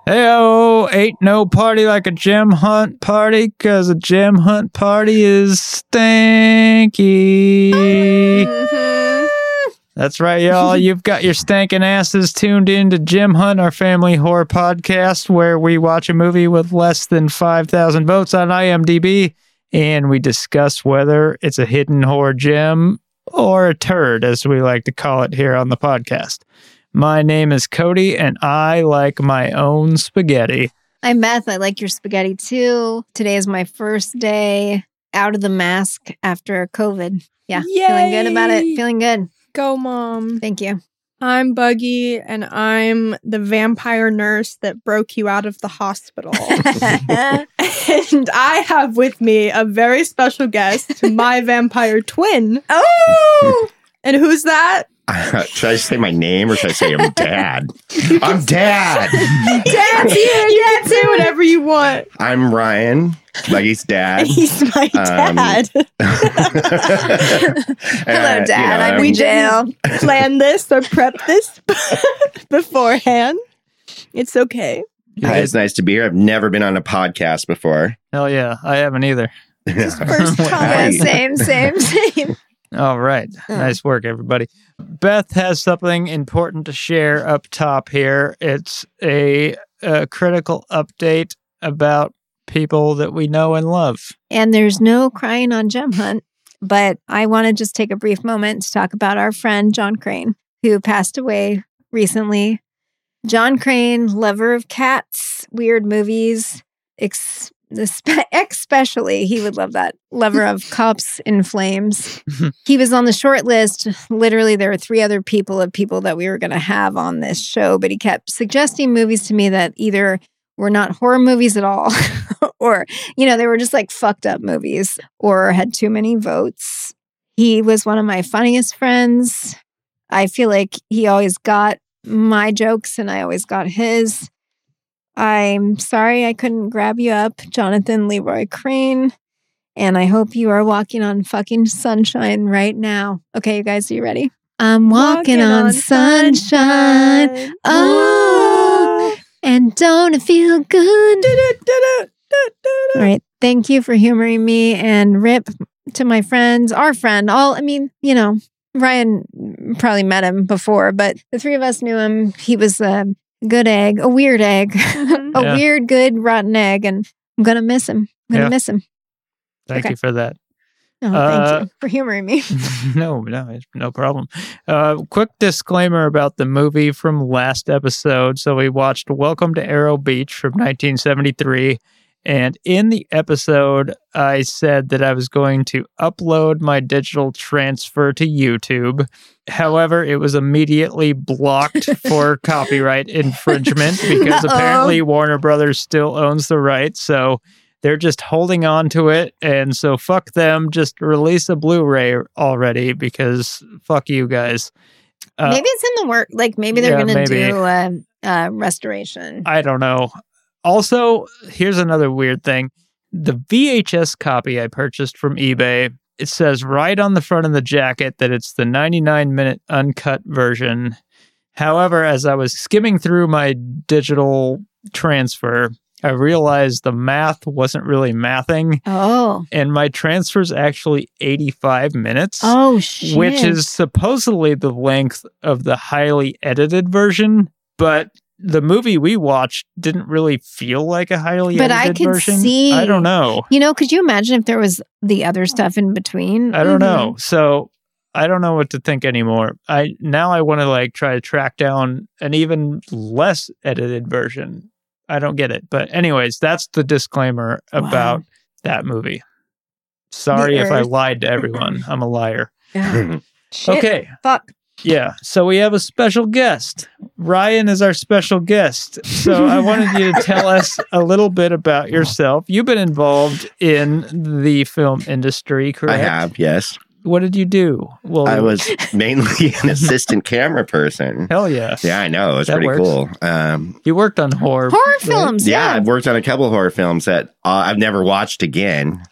Hey-oh, ain't no party like a gem hunt party, 'cause a gem hunt party is stanky. That's right, y'all. You've got your stankin' asses tuned in to Gem Hunt, our family horror podcast, where we watch a movie with less than 5,000 votes on IMDb, and we discuss whether it's a hidden horror gem or a turd, as we like to call it here on the podcast. My name is Cody, and I like my own spaghetti. I'm Beth. I like your spaghetti too. Today is my first day out of the mask after COVID. Yeah, Yay! Feeling good about it. Feeling good. Go, Mom. Thank you. I'm Buggy, and I'm the vampire nurse that broke you out of the hospital. And I have with me a very special guest, my vampire twin. Oh! And who's that? Should I say my name or should I say I'm Dad? I'm Dad. Dad's here. You can say whatever you want. I'm Ryan, Buggy's dad. He's my dad. Hello, Dad. I'm in jail. Plan this or prep this beforehand. It's okay. Hi, it's nice to be here. I've never been on a podcast before. Hell yeah, I haven't either. First time. Yeah, same. All right. Nice work, everybody. Beth has something important to share up top here. It's a critical update about people that we know and love. And there's no crying on Gem Hunt, but I want to just take a brief moment to talk about our friend John Crane, who passed away recently. John Crane, lover of cats, weird movies, especially, he would love that, lover of Cops in Flames. He was on the short list. Literally, there were 3 other people that we were going to have on this show, but he kept suggesting movies to me that either were not horror movies at all, or, they were just like fucked up movies, or had too many votes. He was one of my funniest friends. I feel like he always got my jokes and I always got his. I'm sorry I couldn't grab you up, Jonathan Leroy Crane, and I hope you are walking on fucking sunshine right now. Okay, you guys, are you ready? I'm walking on sunshine. Oh, and don't it feel good? All right, thank you for humoring me, and rip to my friends, our friend, Ryan probably met him before, but the 3 of us knew him. He was a good egg, a weird egg, weird, good, rotten egg, and I'm going to miss him. Miss him. Thank you for that. Oh, thank you for humoring me. No problem. Quick disclaimer about the movie from last episode. So we watched Welcome to Arrow Beach from 1973. And in the episode, I said that I was going to upload my digital transfer to YouTube. However, it was immediately blocked for copyright infringement because apparently Warner Brothers still owns the rights. So they're just holding on to it. And so fuck them. Just release a Blu-ray already because fuck you guys. Maybe it's in the work. Like maybe they're going to do a restoration. I don't know. Also, here's another weird thing. The VHS copy I purchased from eBay, it says right on the front of the jacket that it's the 99-minute uncut version. However, as I was skimming through my digital transfer, I realized the math wasn't really mathing. Oh. And my transfer's actually 85 minutes. Oh, shit. Which is supposedly the length of the highly edited version, but the movie we watched didn't really feel like a highly edited version. See, I don't know. Could you imagine if there was the other stuff in between? I don't know. So I don't know what to think anymore. I want to try to track down an even less edited version. I don't get it. But anyways, that's the disclaimer about that movie. Sorry if I lied to everyone. I'm a liar. Shit. Okay. Fuck. Yeah, so we have a special guest. Ryan is our special guest. So I wanted you to tell us a little bit about yourself. You've been involved in the film industry, correct? I have, yes. What did you do? Well, I was mainly an assistant camera person. Hell yeah. Yeah, I know. It was pretty works. cool. You worked on horror films. Yeah, I've worked on a couple of horror films that I've never watched again.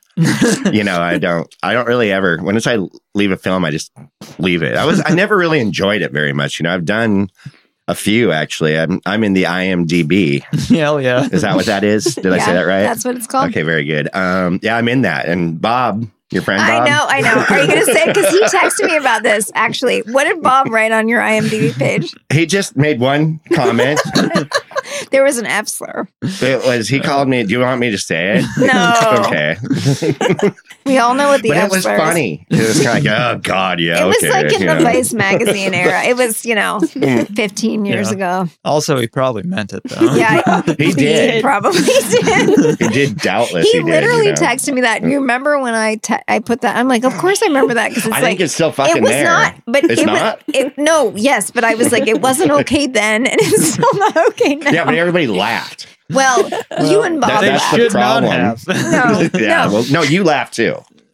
I don't really ever, once I leave a film, I just leave it. I never really enjoyed it very much. I've done A few, actually. I'm in the IMDb. Hell yeah. Is that what that is? Did I say that right? That's what it's called. Okay, very good. Yeah, I'm in that. And Bob, your friend Bob? I know. Are you going to say it? Because he texted me about this, actually. What did Bob write on your IMDb page? He just made one comment. There was an F slur. It was, he called me, do you want me to say it? No. Okay. We all know what the But F it was slur is. funny. It was kind of like, oh, God, yeah, It was okay. like in you the know. Vice magazine era. It was, 15 years Yeah. ago. Also, he probably meant it though. Yeah, He did. probably did. He did, doubtless. He He, did, literally you know. texted me that. You remember when I put that? I'm like, of course I remember that because it's I like think it's still fucking it was there. not, but It's it not? was. No, yes, but I was like, it wasn't okay then, and it's still not okay now. Yeah, but everybody laughed. Well, you and Bob They that's laughed. the should not problem. have. No, Yeah, no. well, no, you laughed too.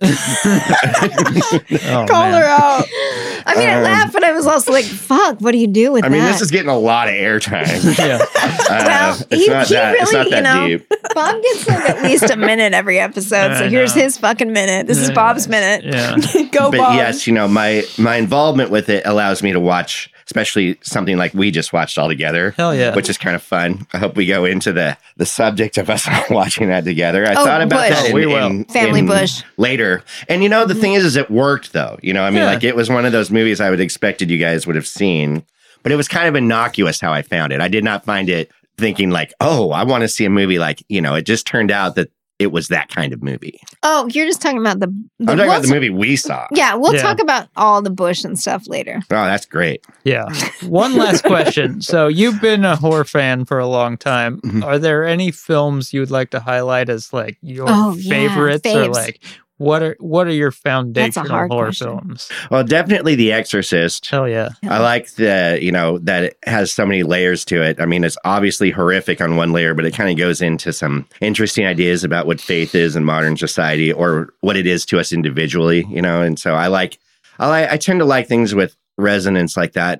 Oh, Call man. her out. I mean, I laughed, but I was also like, "Fuck, what do you do with I mean, that?" this is getting a lot of airtime. Yeah. Well, It's not he that really, deep. Bob gets like at least a minute every episode. So I here's know. his fucking minute. This is Yeah. Bob's minute. Yeah. Go, But Bob. yes, my involvement with it allows me to watch, especially something like we just watched all together. Hell yeah. Which is kind of fun. I hope we go into the subject of us watching that together. I Oh, thought about Bush. that Oh, we will. Family Bush. later. And the thing is it worked though. I mean, Yeah. like it was one of those movies I would expected you guys would have seen, but it was kind of innocuous how I found it. I did not find it thinking like, oh, I want to see a movie like, it just turned out that it was that kind of movie. Oh, you're just talking about the I'm talking about the movie we saw. Yeah, we'll Yeah. talk about all the Bush and stuff later. Oh, that's great. Yeah. One last question. So you've been a horror fan for a long time. Mhm. Are there any films you would like to highlight as like your Oh, yeah, favorites, or faves. like what are your foundational hard horror question. films? Well, definitely The Exorcist. Hell yeah. I like that it has so many layers to it. I mean, it's obviously horrific on one layer, but it kind of goes into some interesting ideas about what faith is in modern society or what it is to us individually, And so I tend to like things with resonance like that.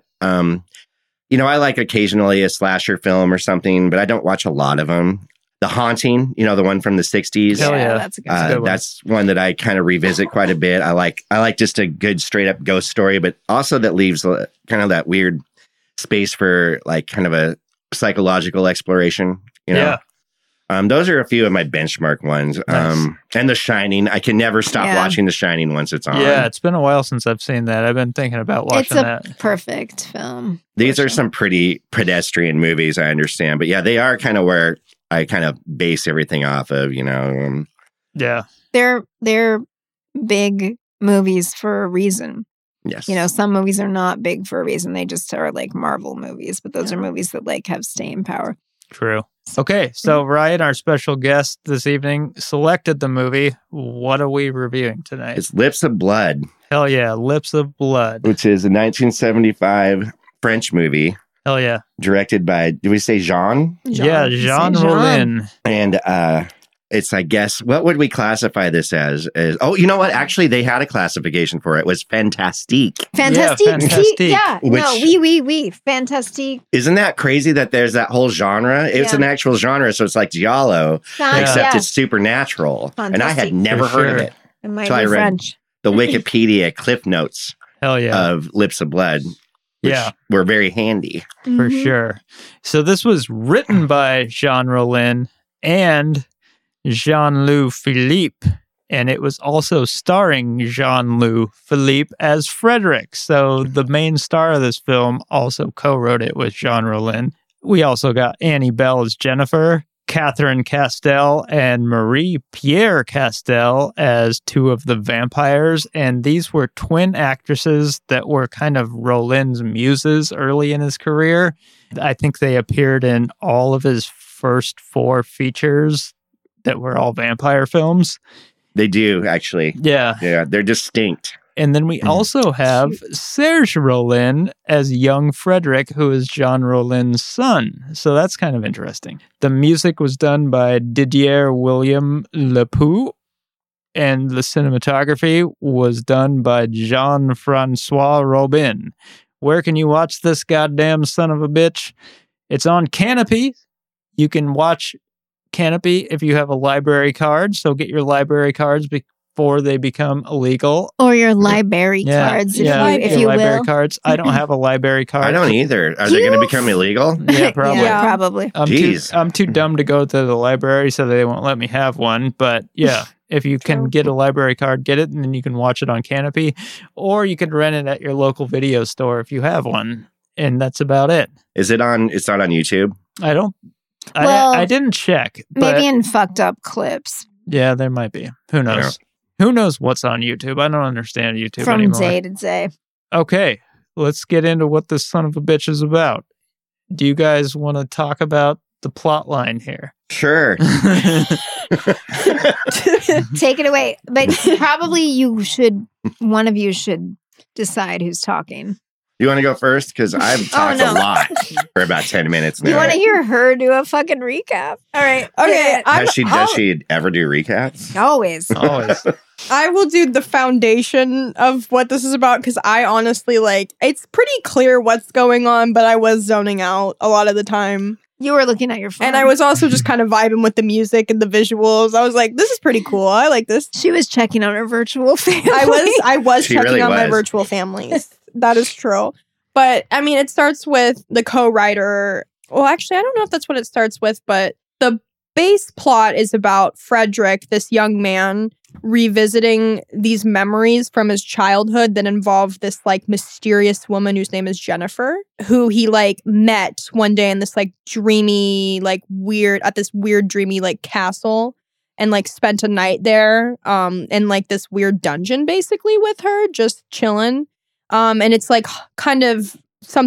I like occasionally a slasher film or something, but I don't watch a lot of them. The Haunting, the one from the 60s. Hell yeah. That's a good a good one. That's one that I kind of revisit quite a bit. I like just a good straight up ghost story, but also that leaves kind of that weird space for like kind of a psychological exploration. Yeah. Those are a few of my benchmark ones. Nice. And The Shining. I can never stop Yeah. watching The Shining once it's on. Yeah, it's been a while since I've seen that. I've been thinking about It's watching a that. perfect film. These are some pretty pedestrian movies, I understand, but yeah, they are kind of where I kind of base everything off of. Yeah. They're big movies for a reason. Yes. Some movies are not big for a reason. They just are like Marvel movies, but those are movies that like have staying power. True. Okay, so Ryan, our special guest this evening, selected the movie. What are we reviewing tonight? It's Lips of Blood, Hell yeah, Lips of Blood. which is a 1975 French movie Hell yeah. directed by, do we say Jean? Yeah, Jean Rollin. And it's, I guess, what would we classify this as? Oh, you know what? Actually, they had a classification for it. It was Fantastique. Fantastique. Yeah, Fantastique. Yeah. No, Which- we. Fantastique. Isn't that crazy that there's that whole genre? It's Yeah. an actual genre, so it's like Giallo, except Yeah. it's supernatural. And I had Fantastique. never For heard of sure. it. It might So I be read- French. The Wikipedia cliff notes Hell yeah. of Lips of Blood, which Yeah. were very handy. For Mhm. sure. So this was written by Jean Rollin and Jean-Louis Philippe, and it was also starring Jean-Louis Philippe as Frederick. So the main star of this film also co-wrote it with Jean Rollin. We also got Annie Bell as Jennifer, Catherine Castel and Marie-Pierre Castel as two of the vampires, and these were twin actresses that were kind of Rollin's muses early in his career. I think they appeared in all of his first 4 features that were all vampire films. They do, actually. Yeah. Yeah, they're distinct. And then we also have Serge Rollin as young Frederick, who is Jean Rollin's son. So that's kind of interesting. The music was done by Didier William Lepoux, and the cinematography was done by Jean-Francois Robin. Where can you watch this goddamn son of a bitch? It's on Canopy. You can watch Canopy if you have a library card. So get your library cards before they become illegal. Or your library cards, if your you library will. cards. I don't have a library card. I don't either. Are they going to become illegal? Yeah, probably. Yeah, probably. I'm too dumb to go to the library, so they won't let me have one. But yeah, if you can get a library card, get it, and then you can watch it on Canopy, or you can rent it at your local video store if you have one, and that's about it. Is it on? It's not on YouTube. I didn't check. But Maybe in fucked up clips yeah, there might be. Who knows? Who knows what's on YouTube? I don't understand YouTube from anymore. day to day. Okay, let's get into what this son of a bitch is about. Do you guys want to talk about the plot line here? Sure. Take it away. But probably one of you should decide who's talking. You want to go first? Because I've talked no. a lot for about 10 minutes now. You want to hear her do a fucking recap? All right. Okay. Does she ever do recaps? Always. I will do the foundation of what this is about because I honestly it's pretty clear what's going on, but I was zoning out a lot of the time. You were looking at your phone. And I was also just kind of vibing with the music and the visuals. I was like, this is pretty cool. I like this. She was checking on her virtual family. I was She checking really on my was. virtual families. That is true. But I mean, it starts with the co-writer. Well, actually, I don't know if that's what it starts with, but the base plot is about Frederick, this young man, revisiting these memories from his childhood that involve this mysterious woman whose name is Jennifer, who he met one day in this dreamy, weird, at this weird dreamy castle, and spent a night there in this weird dungeon basically with her, just chilling. And it's kind of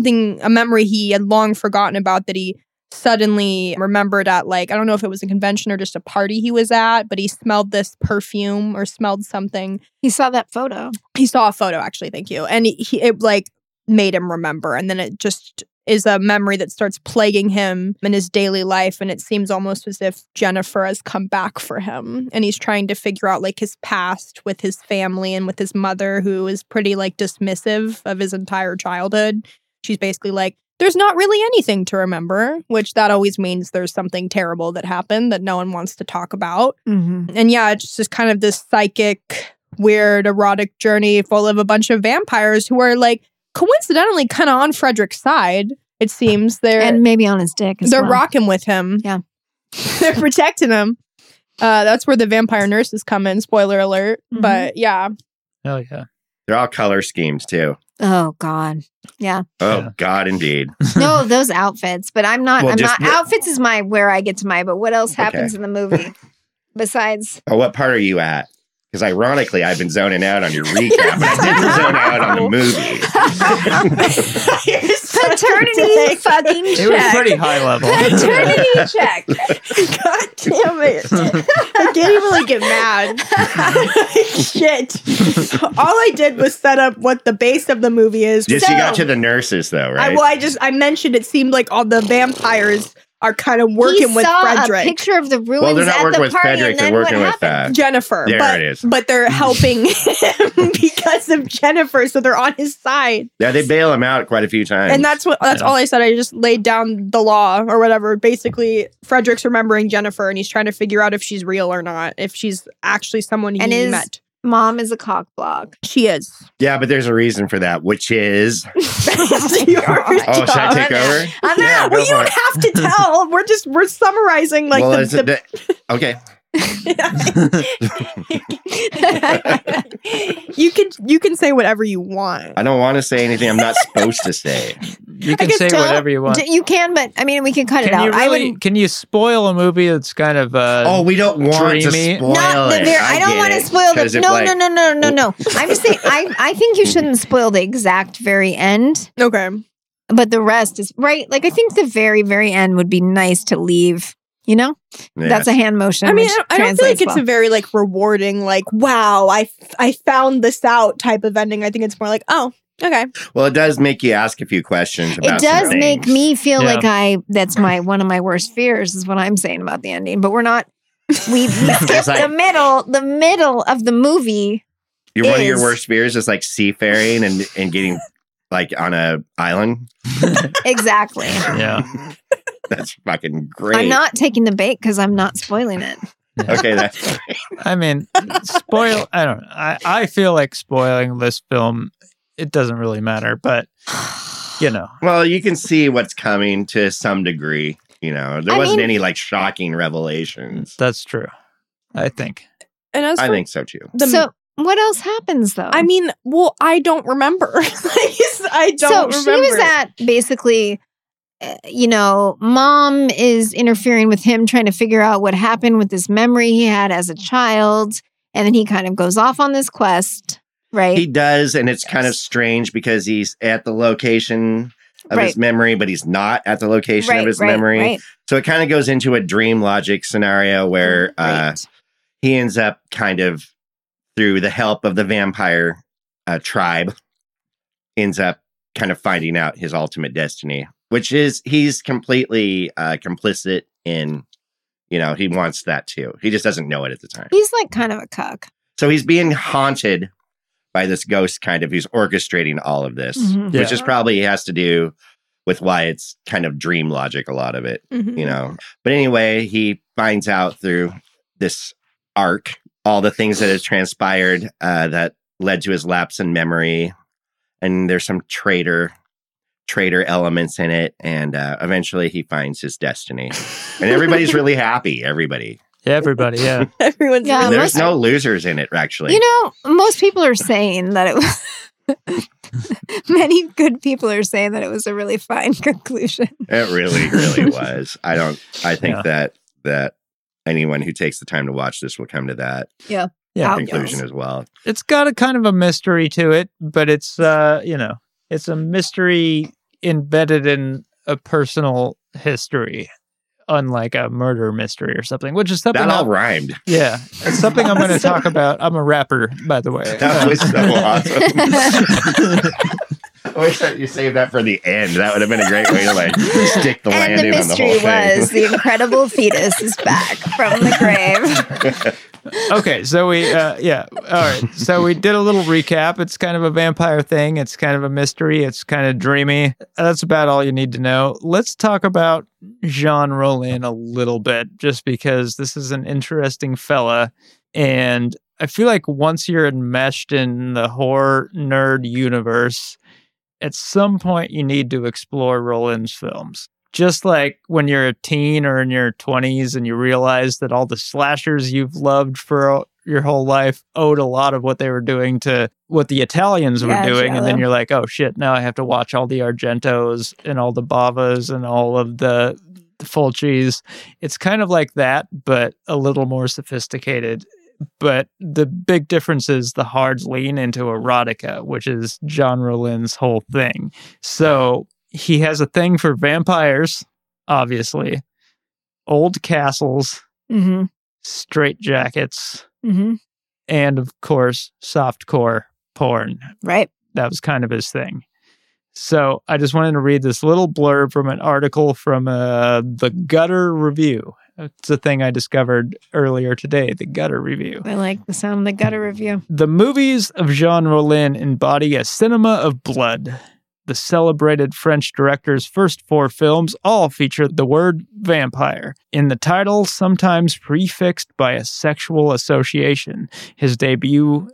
a memory he had long forgotten about that he suddenly remembered at I don't know if it was a convention or just a party he was at, but he smelled this perfume or smelled something. He saw that photo. He saw a photo, actually, thank you. And it made him remember. And then it just is a memory that starts plaguing him in his daily life. And it seems almost as if Jennifer has come back for him. And he's trying to figure out his past with his family and with his mother, who is pretty dismissive of his entire childhood. She's basically there's not really anything to remember, which that always means there's something terrible that happened that no one wants to talk about. Mm-hmm. And yeah, it's just kind of this psychic, weird, erotic journey full of a bunch of vampires who are coincidentally kind of on Frederick's side. It seems and maybe on his dick as they're well. rocking with him. Yeah. They're protecting him. That's where the vampire nurses come in. Spoiler alert. Mhm. But yeah. Hell yeah. They're all color schemes, too. Oh, God. Yeah. Oh, Yeah. God, indeed. No, those outfits. But I'm not. Well, I'm just not. Outfits is where I get to my. But what else happens Okay. in the movie besides? Oh, what part are you at? Because ironically, I've been zoning out on your recap, but I didn't zone out on the movie. Paternity fucking check. It was pretty high level. Paternity check. God damn it. I can't even get mad. Shit. All I did was set up what the base of the movie is. Just you got to the nurses, though, right? I mentioned it seemed like all the vampires are kind of working with saw Frederick. a picture of the ruins Well, they're not at working the with party, Frederick, and they're then working what with happened? Jennifer. There it is. But they're helping him because of Jennifer, so they're on his side. Yeah, they bail him out quite a few times. And that's all I said. I just laid down the law or whatever. Basically, Frederick's remembering Jennifer and he's trying to figure out if she's real or not, if she's actually someone he met. Mom is a cock block. She is. Yeah, but there's a reason for that, which is... Your Oh, should I take job. over? I'm Yeah, not. go Well, you for don't it. have to tell. We're summarizing Well, okay. You can say whatever you want. I don't want to say anything I'm not supposed to say. You can guess say don't- whatever you want. You can, but I mean, we can cut it Can out. you I really? would. Can you spoil a movie that's kind of? Oh, we don't want to Dreamy. spoil Not the it. very, I don't get want to it. spoil 'Cause the. if, No, like- no. I'm just saying. I think you shouldn't spoil the exact very end, Okay. but the rest is right. I think the very, very end would be nice to leave. You know, Yeah. that's a hand motion. I mean, which I don't feel like translates it's a very rewarding, wow, I found this out type of ending. I think it's more oh, okay. Well, it does make you ask a few questions about It does some make things. me feel Yeah. like that's one of my worst fears is what I'm saying about the ending. But we're not. We skipped It's like- the middle of the movie. One of your is- worst fears is seafaring and getting on a island. Exactly. Yeah. That's fucking great. I'm not taking the bait because I'm not spoiling it. Okay, that's fine. I mean, I don't know. I feel like spoiling this film, it doesn't really matter, but, you know. Well, you can see what's coming to some degree. You know, there wasn't any like shocking revelations. That's true, I think. And as I for think so too. So what else happens though? I mean, well, I don't remember. I don't remember. She was at basically, mom is interfering with him trying to figure out what happened with this memory he had as a child. And then he kind of goes off on this quest, right? He does. And it's kind of strange because he's at the location of his memory, but he's not at the location of his memory. Right. So it kind of goes into a dream logic scenario where he ends up kind of, through the help of the vampire tribe, ends up kind of finding out his ultimate destiny, which is he's completely complicit in, he wants that too. He just doesn't know it at the time. He's like kind of a cuck. So he's being haunted by this ghost kind of who's orchestrating all of this, which is probably has to do with why it's kind of dream logic, a lot of it, But anyway, he finds out through this arc all the things that have transpired that led to his lapse in memory. And there's some traitor elements in it. And eventually he finds his destiny. And everybody's really happy. Everybody, yeah. Everyone's there's no losers in it, actually. Most people are saying that it was... Many good people are saying that it was a really fine conclusion. It really, really was. I think that anyone who takes the time to watch this will come to that conclusion as well. It's got a kind of a mystery to it, but it's it's a mystery embedded in a personal history, unlike a murder mystery or something, which is something that all rhymed. Yeah, it's something I'm going to talk about. I'm a rapper, by the way. That was so awesome. I wish that you saved that for the end. That would have been a great way to stick the landing on the whole thing. And the mystery was the incredible fetus is back from the grave. Okay, so we, all right. So we did a little recap. It's kind of a vampire thing. It's kind of a mystery. It's kind of dreamy. That's about all you need to know. Let's talk about Jean Rollin a little bit, just because this is an interesting fella. And I feel like once you're enmeshed in the horror nerd universe, at some point you need to explore Rollin's films. Just like when you're a teen or in your 20s and you realize that all the slashers you've loved for your whole life owed a lot of what they were doing to what the Italians were doing. And then you're like, oh shit, now I have to watch all the Argentos and all the Bavas and all of the Fulcis. It's kind of like that, but a little more sophisticated. But the big difference is the Hards lean into erotica, which is Jean Rollin's whole thing. So he has a thing for vampires, obviously, old castles, straitjackets, and of course, softcore porn. Right. That was kind of his thing. So I just wanted to read this little blurb from an article from the Gutter Review. It's a thing I discovered earlier today, the Gutter Review. I like the sound of the Gutter Review. The movies of Jean Rollin embody a cinema of blood. The celebrated French director's first 4 films all feature the word vampire in the title, sometimes prefixed by a sexual association. His debut,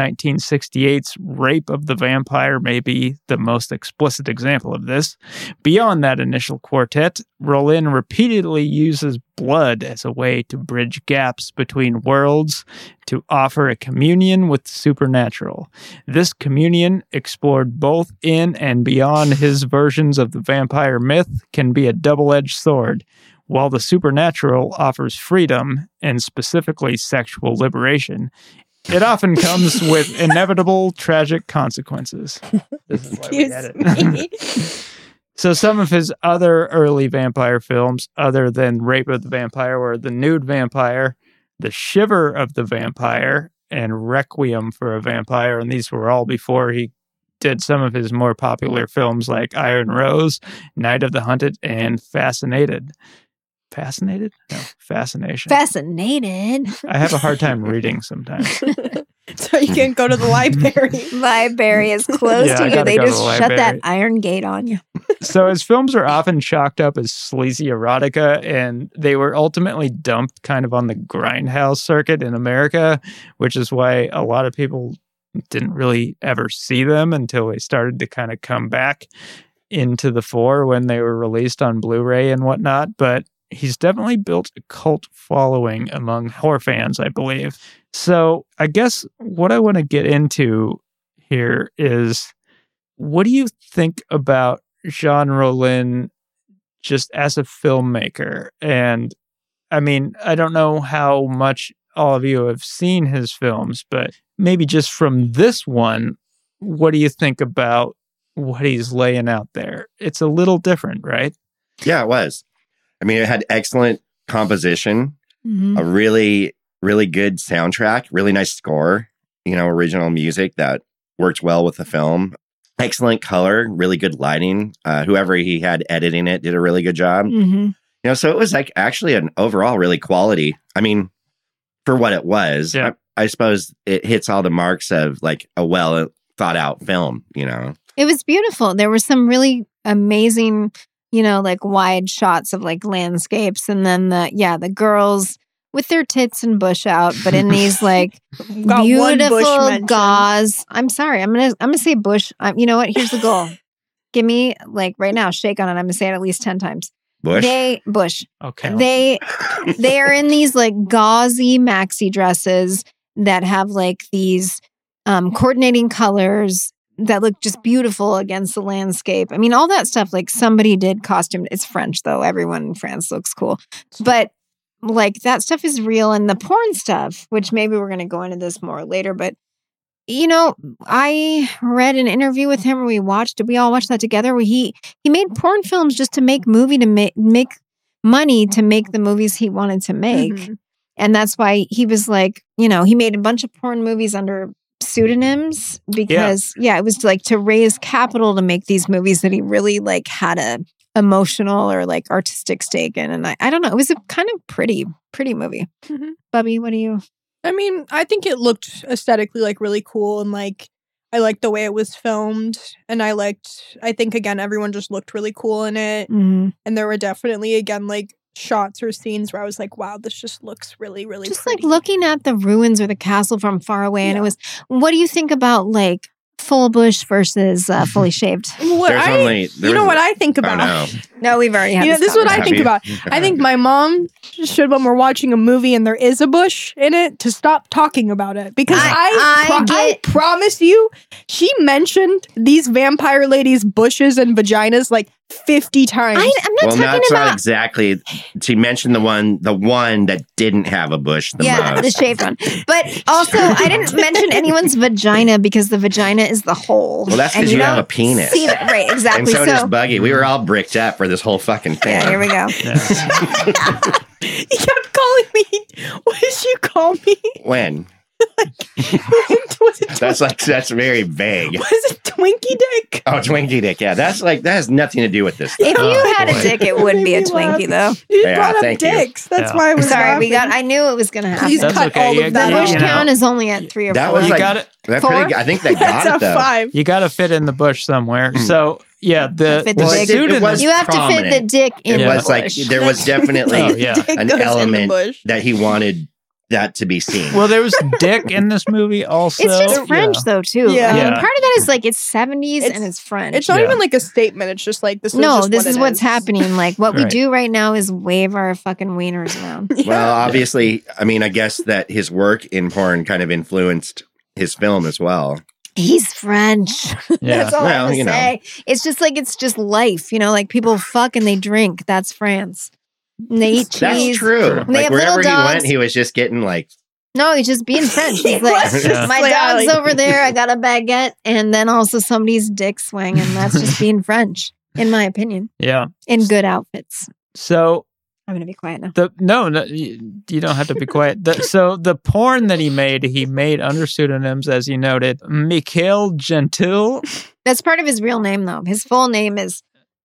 1968's Rape of the Vampire, may be the most explicit example of this. Beyond that initial quartet, Rollin repeatedly uses blood as a way to bridge gaps between worlds, to offer a communion with the supernatural. This communion, explored both in and beyond his versions of the vampire myth, can be a double-edged sword. While the supernatural offers freedom, and specifically sexual liberation, it often comes with inevitable tragic consequences. This is why we had it. So some of his other early vampire films, other than Rape of the Vampire, were The Nude Vampire, The Shiver of the Vampire, and Requiem for a Vampire. And these were all before he did some of his more popular films like Iron Rose, Night of the Hunted, and Fascinated. Fascinated? No, Fascination. Fascinated. I have a hard time reading sometimes. so you can go to the library. Library is close Yeah, to I you. gotta They go to just the shut that library. iron gate on you. So his films are often chalked up as sleazy erotica, and they were ultimately dumped kind of on the grindhouse circuit in America, which is why a lot of people didn't really ever see them until they started to kind of come back into the fore when they were released on Blu-ray and whatnot. But he's definitely built a cult following among horror fans, I believe. So I guess what I want to get into here is, what do you think about Jean Rollin just as a filmmaker? And I mean, I don't know how much all of you have seen his films, but maybe just from this one, what do you think about what he's laying out there? It's a little different, right? Yeah, it was. I mean, it had excellent composition, Mhm. a really, really good soundtrack, really nice score, original music that worked well with the film. Excellent color, really good lighting. Whoever he had editing it did a really good job. Mhm. So it was like actually an overall really quality. I mean, for what it was, Yeah. I suppose it hits all the marks of like a well thought out film, It was beautiful. There were some really amazing, like wide shots of like landscapes, and then the girls with their tits and bush out, but in these like Got one bush beautiful mention. gauze. I'm sorry. I'm gonna say bush. You know what? Here's the goal. Give me like right now. Shake on it. I'm gonna say it at least 10 times. Bush. Bush. Okay. They are in these like gauzy maxi dresses that have like these coordinating colors that look just beautiful against the landscape. I mean, all that stuff, like somebody did costume. It's French though. Everyone in France looks cool. But like that stuff is real. And the porn stuff, which maybe we're going to go into this more later, but I read an interview with him where we all watched that together, where he made porn films just to make make money to make the movies he wanted to make. Mhm. And that's why he was like, he made a bunch of porn movies under pseudonyms because it was like to raise capital to make these movies that he really like had a emotional or like artistic stake in. And I don't know, it was a kind of pretty movie. Mhm. Bubby, what do you? I mean, I think it looked aesthetically like really cool, and like I liked the way it was filmed, and I think again everyone just looked really cool in it, Mhm. and there were definitely again like shots or scenes where I was like, wow, this just looks really, really Just pretty. like looking at the ruins or the castle from far away. And it Yeah. was, what do you think about like full bush versus fully shaved? What There was- what I think Oh, about? no. No, we've already had This is what I Have think you? about. I think my mom should, when we're watching a movie and there is a bush in it, to stop talking about it. Because I promise you, she mentioned these vampire ladies' bushes and vaginas like 50 times. I'm not Well, talking that's about. not exactly. She mentioned the one that didn't have a bush the The most. shaved one. But also, I didn't mention anyone's vagina because the vagina is the hole. Well, that's And because you have a don't penis. see that. Right, And exactly. so does Buggy. We were all bricked up for this whole fucking thing. yeah, here we go. Yeah. You kept calling me. What did you call me? When? Was it That's very vague. was it Twinkie Dick? Oh, Twinkie Dick. Yeah, that has nothing to do with this. If stuff. you had boy. a dick, it would be a Made me laugh. Twinkie, though. You Yeah, brought up thank you. dicks. That's Yeah. why I was Sorry, laughing. I knew it was going to happen. Please That's cut okay. all You of The that gotta- bush out. you know. count is only at 3 or That 4. was You like got it. that Four? pretty good. I think they That's got a it though. 5. You got to fit in the bush somewhere. So yeah, the Fit the Well, dick. it was You have to fit the prominent. dick in It the was like bush. there was definitely Oh, yeah. Dick an goes in the element bush. that he wanted that to be seen. well, there was dick in this movie also. It's just French, though, too. Yeah. I mean, Yeah. part of that is like it's 70s It's- and it's French. It's not Yeah. even like a statement. It's just like this. No, just this what is it what's is. happening. Like what we Right. do right now is wave our fucking wieners around. Well, obviously, I mean, I guess that his work in porn kind of influenced his film as well. He's French. Yeah. That's all Well, I you have to know. say. It's just life, like people fuck and they drink. That's France. And they eat cheese. That's true. They Like have wherever little he dogs. went, he was just getting like, No, he's just being French. He's He like, was just my like, dog's like- over there. I got a baguette, and then also somebody's dick swinging. That's just being French, in my opinion. Yeah. In good outfits. So I'm gonna be quiet now. no, you don't have to be quiet. So the porn that he made under pseudonyms, as you noted, Michael Gentil. That's part of his real name, though. His full name is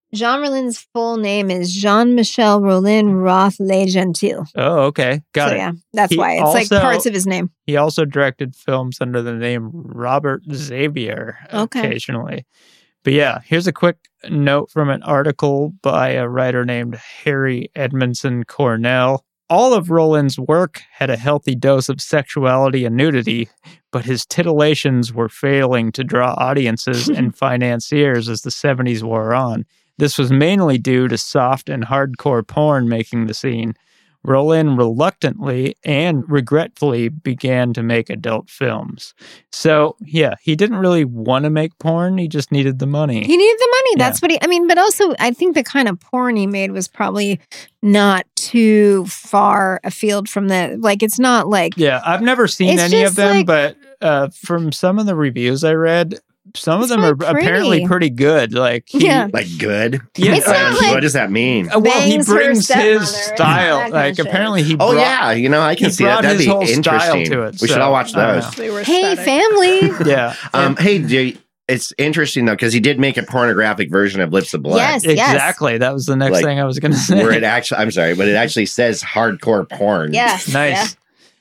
Jean Rollin's full name is Jean-Michel Rollin Roth Le Gentil. Oh, okay. Got So it. yeah, that's He why. It's like also- parts of his name. He also directed films under the name Robert Xavier Okay. occasionally. But yeah, here's a quick note from an article by a writer named Harry Edmondson Cornell. All of Rollin's work had a healthy dose of sexuality and nudity, but his titillations were failing to draw audiences and financiers as the 70s wore on. This was mainly due to soft and hardcore porn making the scene. Rollin reluctantly and regretfully began to make adult films. So, yeah, he didn't really want to make porn. He just needed the money. He needed the money. That's what but also I think the kind of porn he made was probably not too far afield from the, like, it's not like, Yeah, I've never seen It's any of just them, like- but from some of the reviews I read, some of It's them are really apparently pretty. pretty good. Like, Yeah. Like good? Yeah, It's not like- What does that mean? well, he bangs her brings his stepmother, style. that kind Like, of shit. apparently he Oh brought, yeah, you know I can he see that. brought That'd his be whole style interesting. to it, We should so, all watch I don't those. know. They were hey, aesthetic. family. Yeah. Hey, it's interesting though because he did make a pornographic version of Lips of Blood. Yes. Exactly. That was the next Like, thing I was going to say. Where it actually, I'm sorry, but it actually says hardcore porn. Yes. Nice. Yeah.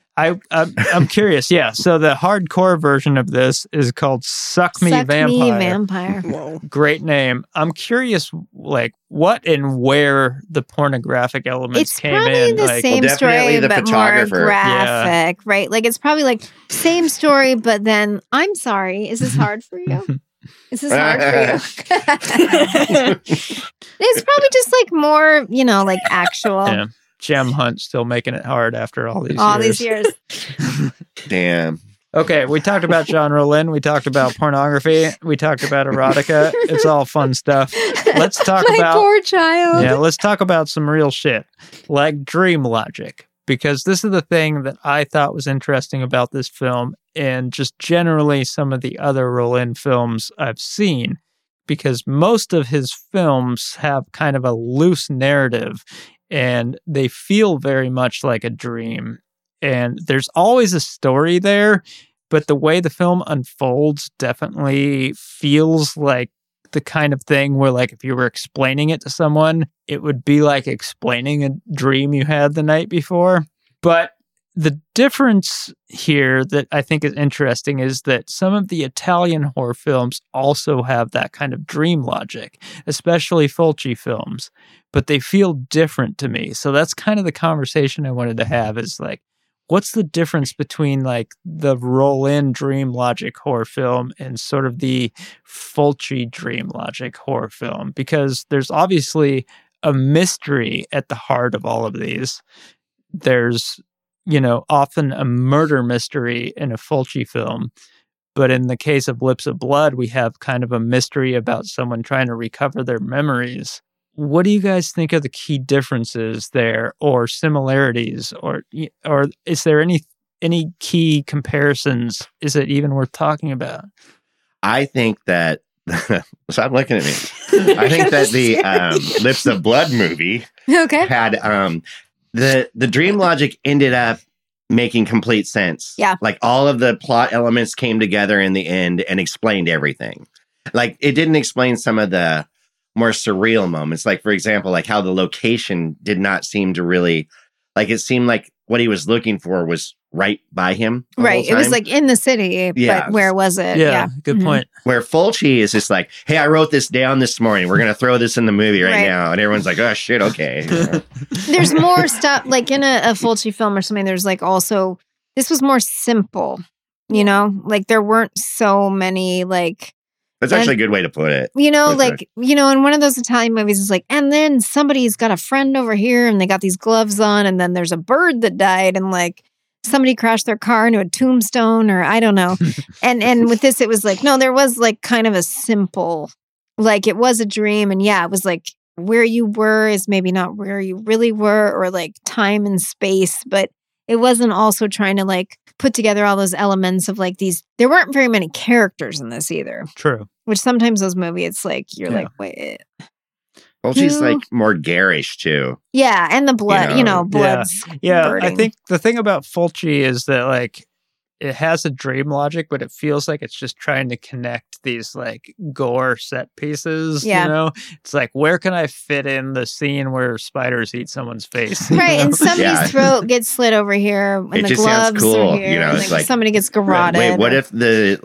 I'm curious. Yeah. So the hardcore version of this is called Suck Me Suck Vampire. Me Vampire. Whoa. Great name. I'm curious, like, what and where the pornographic elements It's came probably in. the Like, same definitely story, the but more photographer. graphic, right? Like it's probably like same story, but then I'm sorry. Is this hard for you? Is this hard for you? It's probably just like more, like actual. yeah. Gem Hunt still making it hard after all these All years. these years. Damn. Okay, we talked about John Rollin. We talked about pornography. We talked about erotica. It's all fun stuff. Let's talk My about poor child. Yeah, let's talk about some real shit, like dream logic, because this is the thing that I thought was interesting about this film and just generally some of the other Rollin films I've seen, because most of his films have kind of a loose narrative and they feel very much like a dream. And there's always a story there, but the way the film unfolds definitely feels like the kind of thing where, like, if you were explaining it to someone, it would be like explaining a dream you had the night before. But the difference here that I think is interesting is that some of the Italian horror films also have that kind of dream logic, especially Fulci films, but they feel different to me. So that's kind of the conversation I wanted to have is like, what's the difference between like the Rollin dream logic horror film and sort of the Fulci dream logic horror film? Because there's obviously a mystery at the heart of all of these. There's, often a murder mystery in a Fulci film. But in the case of Lips of Blood, we have kind of a mystery about someone trying to recover their memories. What do you guys think are the key differences there, or similarities, or is there any key comparisons? Is it even worth talking about? I think that stop looking at me. I think that the Lips of Blood movie Okay. had the dream logic ended up making complete sense. Yeah. Like all of the plot elements came together in the end and explained everything. Like it didn't explain some of the more surreal moments. Like, for example, like how the location did not seem to really, like it seemed like what he was looking for was right by him. the whole Right. It was time. like in the city, Yeah. but where was it? Yeah, good Mhm. point. Where Fulci is just like, hey, I wrote this down this morning. We're going to throw this in the movie right Right. now. And everyone's like, oh, shit, okay. There's more stuff like in a Fulci film or something. There's like also, this was more simple, like there weren't so many like, That's actually a good way to put it. like, in one of those Italian movies, it's like, and then somebody's got a friend over here and they got these gloves on, and then there's a bird that died, and like somebody crashed their car into a tombstone, or I don't know. and with this, it was like, no, there was like kind of a simple, like it was a dream. And yeah, it was like where you were is maybe not where you really were, or like time and space, but it wasn't also trying to like put together all those elements of like these. There weren't very many characters in this either, True. which sometimes those movies, it's like, you're Yeah. like, wait. Fulci's Who- like more garish too. Yeah. And the blood, know, blood's Yeah, I burning. think the thing about Fulci is that like it has a dream logic, but it feels like it's just trying to connect these like gore set pieces. Yeah. You know, it's like, where can I fit in the scene where spiders eat someone's face? you Right, know? and somebody's Yeah. throat gets slit over here, and It the just sounds gloves cool, are here, you know, and it's like like- somebody gets garroted. Wait, what or- if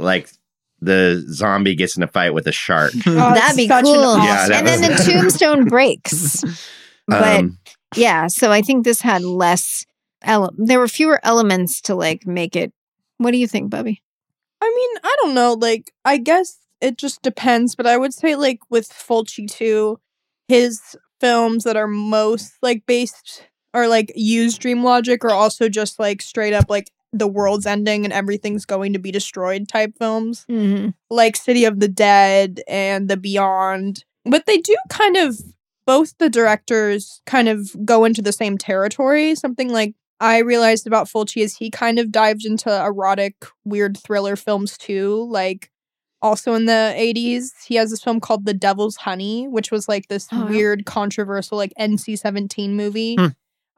the zombie gets in a fight with a shark? Oh, That'd be such an cool. awesome- Yeah, that and then was- the tombstone breaks. But Um, yeah, so I think this had less. There were fewer elements to like make it. What do you think, Bubby? I mean, I don't know. Like, I guess it just depends. But I would say, like, with Fulci too, his films that are most like based or like use dream logic are also just like straight up like the world's ending and everything's going to be destroyed type films, Mm-hmm. like City of the Dead and The Beyond. But they do kind of, both the directors kind of go into the same territory. Something like I realized about Fulci is he kind of dived into erotic, weird thriller films too. Like also in the 80s, he has this film called The Devil's Honey, which was like this Oh, yeah. weird, controversial, like NC-17 movie. Hmm.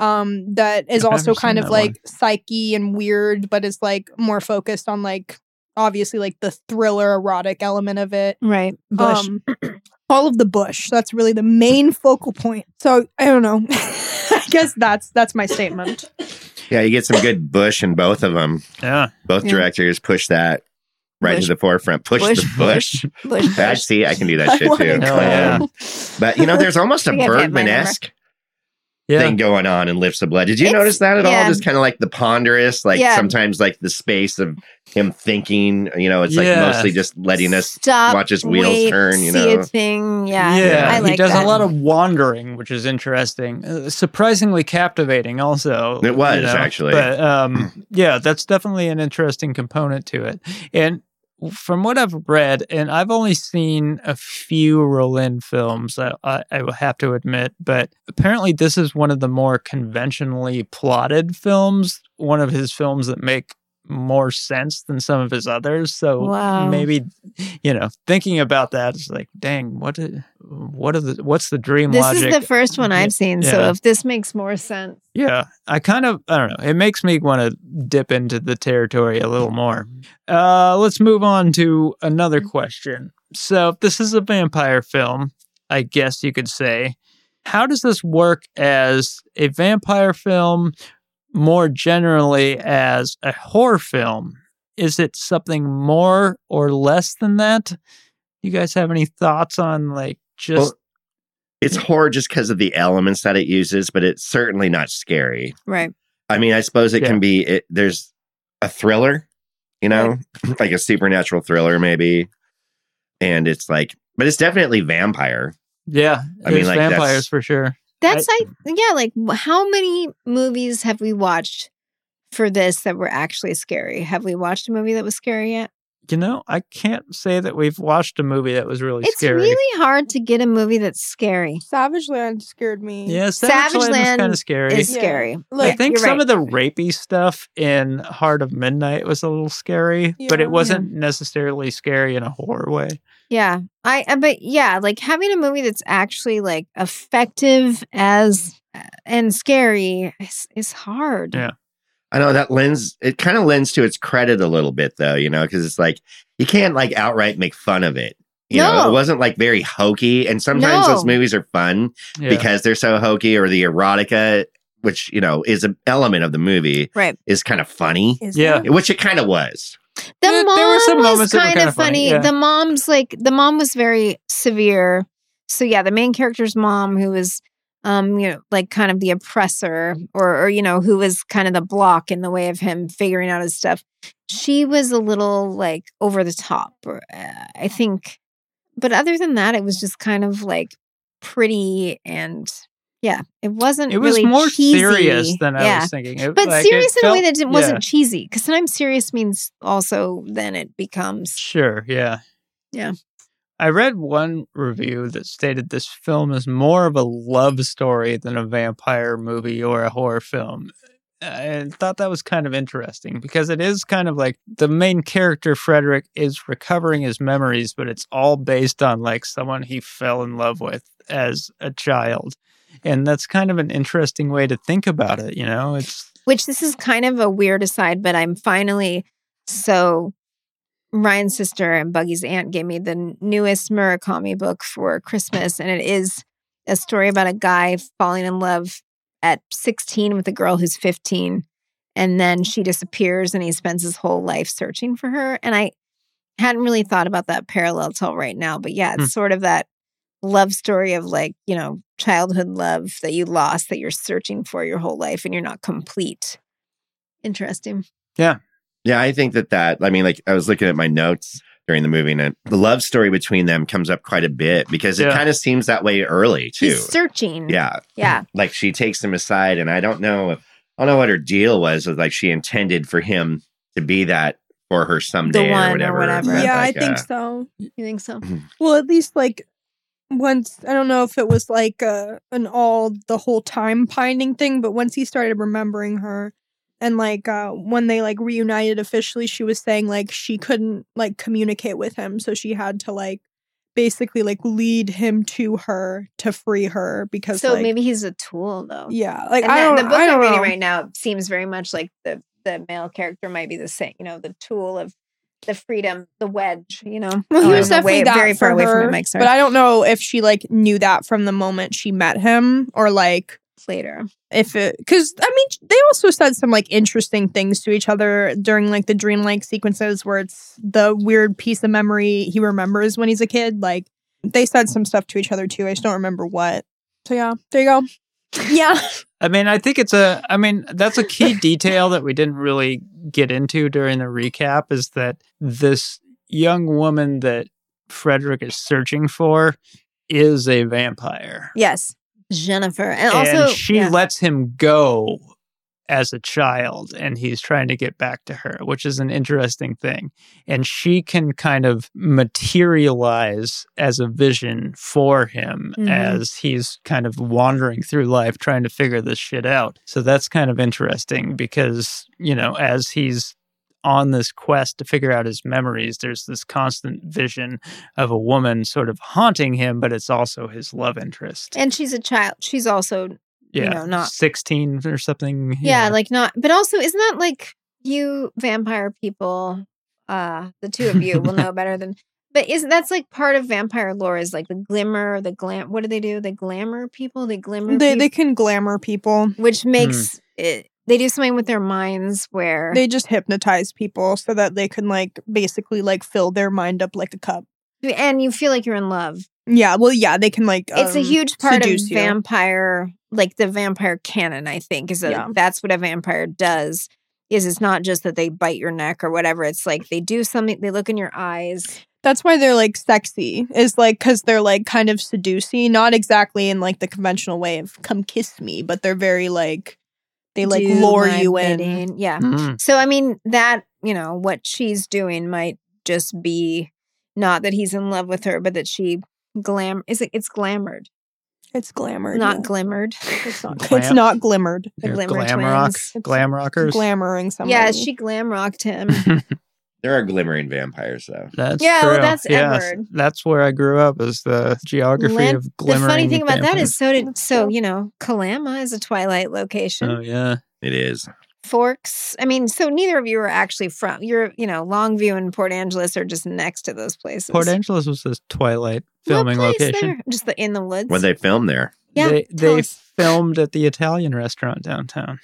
That is I've also never kind seen of that like psyche and weird, but is like more focused on like obviously like the thriller erotic element of it. Right, Bush. All of the bush. That's really the main focal point. So I don't know. I guess that's my statement. yeah, you get some good bush in both of them. Yeah. Both Yeah. directors push that right Bush. to the forefront. Push Bush, the bush. Bush. I see. I can do that I shit wanna too. Hell yeah. But you know, there's almost a I think I can't find Bergman-esque Yeah. thing going on in Lips of Blood. Did you It's- notice that at yeah. all? Just kind of like the ponderous, like Yeah. sometimes like the space of him thinking. You know, it's like Yeah. mostly just letting us Stop. watch his wheels wait, turn, you see know? a thing. Yeah, Yeah, I like he does that. a lot of wandering, which is interesting. Surprisingly captivating, also. It was, actually. But yeah, that's definitely an interesting component to it. And from what I've read, and I've only seen a few Rollin films, I will have to admit, but apparently this is one of the more conventionally plotted films, one of his films that make more sense than some of his others. So Wow. maybe, thinking about that, it's like, dang, what's the dream This logic? is the first one I've seen, so Yeah. if this makes more sense. Yeah, I don't know. It makes me want to dip into the territory a little more. Let's move on to another question. So, if this is a vampire film, I guess you could say, how does this work as a vampire film, more generally as a horror film? Is it something more or less than that? You guys have any thoughts on like just Well, it's horror just because of the elements that it uses, but it's certainly not scary. Right. I mean, I suppose it Yeah. can be, there's a thriller, like a supernatural thriller maybe. And it's like, but it's definitely vampire. yeah, I mean, it's like, vampires that's- for sure. That's how many movies have we watched for this that were actually scary? Have we watched a movie that was scary yet? I can't say that we've watched a movie that was really It's scary. really hard to get a movie that's scary. Savage Land scared me. Yeah, Savage Savage Land was Land kind of scary. It's Yeah. scary. I Like, think you're some right. of the rapey stuff in Heart of Midnight was a little scary, but Yeah. it wasn't necessarily scary in a horror way. Yeah. But yeah, like having a movie that's actually like effective and scary is hard. Yeah. I know it kind of lends to its credit a little bit though, because it's like, you can't like outright make fun of it. No. It wasn't like very hokey. And sometimes No. those movies are fun Yeah. because they're so hokey, or the erotica, which, is an element of the movie, Right. is kind of funny, Is Yeah. there? which it kind of was. The Yeah, mom there were some was moments that were kind kinda of funny. funny, yeah. The mom was very severe. So yeah, the main character's mom, who was like kind of the oppressor, or who was kind of the block in the way of him figuring out his stuff. She was a little like over the top, I think. But other than that, it was just kind of like pretty, and yeah, it wasn't. It was really more cheesy. serious than I Yeah. was thinking. It, But like, serious it in a way felt- that yeah. wasn't cheesy. Because sometimes serious means also then it becomes. Sure, yeah. Yeah. I read one review that stated this film is more of a love story than a vampire movie or a horror film. I thought that was kind of interesting because it is kind of like the main character, Frederick, is recovering his memories, but it's all based on like someone he fell in love with as a child. And that's kind of an interesting way to think about it, It's Which this is kind of a weird aside, but I'm finally So Ryan's sister and Buggy's aunt gave me the newest Murakami book for Christmas, and it is a story about a guy falling in love at 16 with a girl who's 15, and then she disappears and he spends his whole life searching for her. And I hadn't really thought about that parallel till right now, but yeah, it's sort of that love story of like, you know, childhood love that you lost, that you're searching for your whole life and you're not complete. Interesting. Yeah. Yeah, I think that, I mean, like I was looking at my notes during the movie and the love story between them comes up quite a bit because it kind of seems that way early too. He's searching. Yeah. Yeah. Like she takes him aside and I don't know what her deal was. Like she intended for him to be that for her someday The one or whatever. or Yeah, Like, I think so. You think so? Well, at least like once, I don't know if it was like the whole time pining thing, but once he started remembering her and like when they like reunited officially, she was saying like she couldn't like communicate with him. So she had to like basically like lead him to her to free her because So like, maybe he's a tool though. yeah, like And I don't the book I don't I'm reading know. right now seems very much like the male character might be the same, you know, the tool of the freedom, the wedge, you know. Well, he Oh, was I'm definitely that very far for away her, from my mic, sorry. but I don't know if she like knew that from the moment she met him or like Later. if it, because I mean they also said some like interesting things to each other during like the dreamlike sequences where it's the weird piece of memory he remembers when he's a kid. Like they said some stuff to each other too. I just don't remember what. So yeah, there you go. Yeah. I mean, I think that's a key detail that we didn't really get into during the recap is that this young woman that Frederick is searching for is a vampire. Yes. Jennifer. And also she lets him go as a child and he's trying to get back to her, which is an interesting thing. And she can kind of materialize as a vision for him as he's kind of wandering through life trying to figure this shit out. So that's kind of interesting because, you know, as he's on this quest to figure out his memories, there's this constant vision of a woman sort of haunting him, but it's also his love interest. And she's a child. She's also Yeah, you know, not 16 or something. Yeah, like not, but also isn't that like you vampire people, the two of you will know better than, but that's like part of vampire lore is like the glimmer, the glam, what do? They glamour people, they They can glamour people. which makes it, they do something with their minds where They just hypnotize people so that they can like basically like fill their mind up like a cup. and you feel like you're in love. Yeah, well, yeah, they can like It's a huge part of seduce you. vampire, like the vampire canon, I think, is that that's what a vampire does. Is it's not just that they bite your neck or whatever. It's like they do something, they look in your eyes. That's why they're like sexy, is like because they're like kind of seducing, not exactly in like the conventional way of come kiss me, but they're very like they like Do lure my you in. bidding. Yeah. Mhm. So, I mean, that, you know, what she's doing might just be not that he's in love with her, but that she it's glamored, It's glamour, not glimmered. It's not. Glam- It's not glimmered. The You're Glimmer glam rock, twins. glam rockers. Glamoring somebody. Yeah, she glam rocked him. There are glimmering vampires, though. That's Yeah, true. well, that's Yes, Edward. that's where I grew up. Is the geography Len- of glimmering. the funny thing about that vampires. is you know, Kalama is a Twilight location. Oh yeah, It is. Forks. I mean, so neither of you are actually from. You're, you know, Longview and Port Angeles are just next to those places. Port Angeles was this Twilight What filming place location. there? Just in the woods. When they film there. Yeah, they tell us. filmed at the Italian restaurant downtown.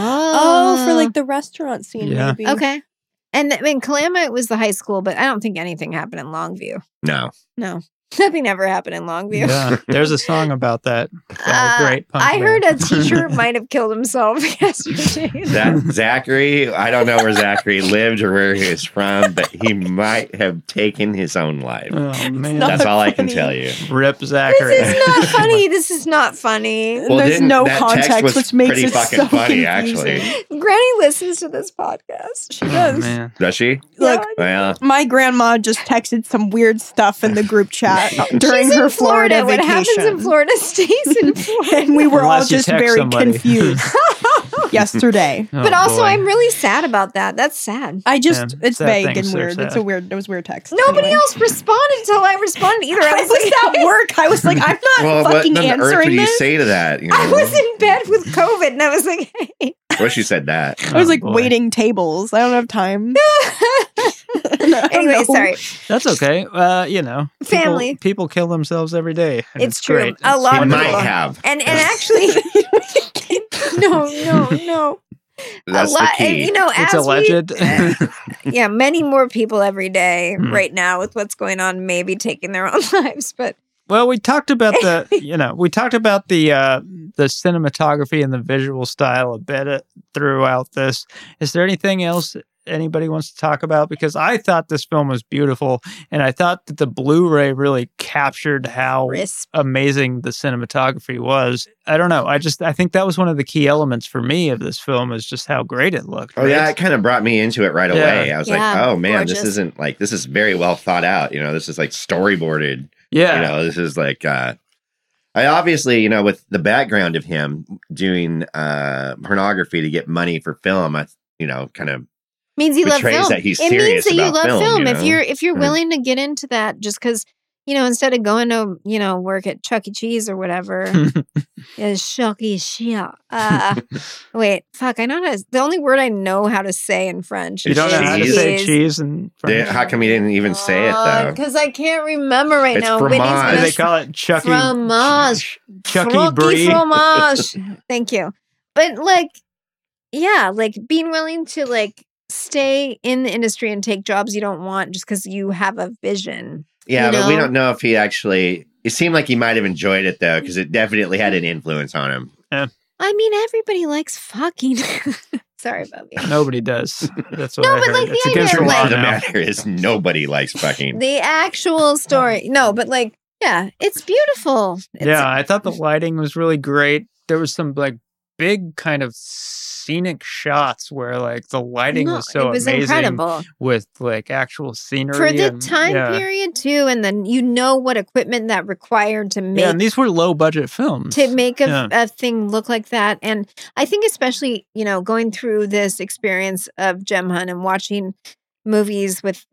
Oh, for like the restaurant scene, Yeah. maybe. Okay. And I mean, Kalama was the high school, but I don't think anything happened in Longview. No. No, nothing ever happened in Longview. Yeah, there's a song about that. Great punk I band. heard a teacher might have killed himself yesterday. Zachary, I don't know where Zachary lived or where he is from, but he might have taken his own life. Oh man, not That's all I can funny. tell you. rip Zachary. This is not funny. This is not funny. Well, There's didn't- no that text context, was which makes pretty it fucking so funny, confusing. actually. Granny listens to this podcast. She Oh, does. man. Does she? Look, Well, my grandma just texted some weird stuff in the group chat during She's her in Florida. Florida What happens in vacation. Florida stays in Florida. And we were all Unless you just text very somebody. confused. yesterday. Oh, but also, boy. I'm really sad about that. That's sad. I just, Yeah, it's sad vague things and are weird. It's sad. it was weird text. Nobody Anyway. else responded until I responded either. I was at work. I was like, I'm not Well, what fucking on earth would answering you this. say to that? You know? I was in bed with COVID, and I was like, "Hey." I wish you said that. I was Oh, like boy. waiting tables. I don't have time. Anyway, sorry. That's okay. People- Family. People kill themselves every day. and It's true. Great. A lot You of might people. have. And actually, no. That's a lot, the key. and, you know, It's as alleged. yeah, many more people every day Hmm. right now with what's going on, maybe taking their own lives. But Well, we talked about the cinematography and the visual style a bit throughout this. Is there anything else anybody wants to talk about? Because I thought this film was beautiful, and I thought that the Blu-ray really captured how crisp. amazing the cinematography was. I don't know. I think that was one of the key elements for me of this film is just how great it looked. Oh yeah, right? it kind of brought me into it right Yeah. away. I was like, Yeah, oh man, this gorgeous. isn't like this is very well thought out. You know, this is like storyboarded. Yeah. You know, this is like I obviously, you know, with the background of him doing pornography to get money for film, kind of Means you love betrays film. that he's It means serious that you about love film, film. you If know? you're Mm. willing to get into that, just because instead of going to work at Chuck E. Cheese or whatever, Chuck E. Cheese. Wait, fuck! I know how to, the only word I know how to say in French. You don't know how to Cheese. say cheese in French? How come you didn't even say it though? Because I can't remember right It's now. fromage. What do they Whitney's call it? Chucky. Fromage. Chucky Frankie Brie. fromage. Thank you. But being willing to stay in the industry and take jobs you don't want just because you have a vision. Yeah, you but we know? don't know if he actually. It seemed like he might have enjoyed it though, because it definitely had an influence on him. I mean, everybody likes fucking. Sorry, Bobby. Nobody does. That's what No, I but, heard. like, the It's idea against of, the law The now. matter is, nobody likes fucking. The actual story. No, but yeah, it's beautiful. Yeah, I thought the lighting was really great. There was some big kind of scenic shots where the lighting was so it was amazing incredible. with actual scenery For the and- time yeah. period too, and then what equipment that required to make Yeah, and these were low budget films. to make Yeah. a thing look like that. And I think especially going through this experience of Gem Hunt and watching movies with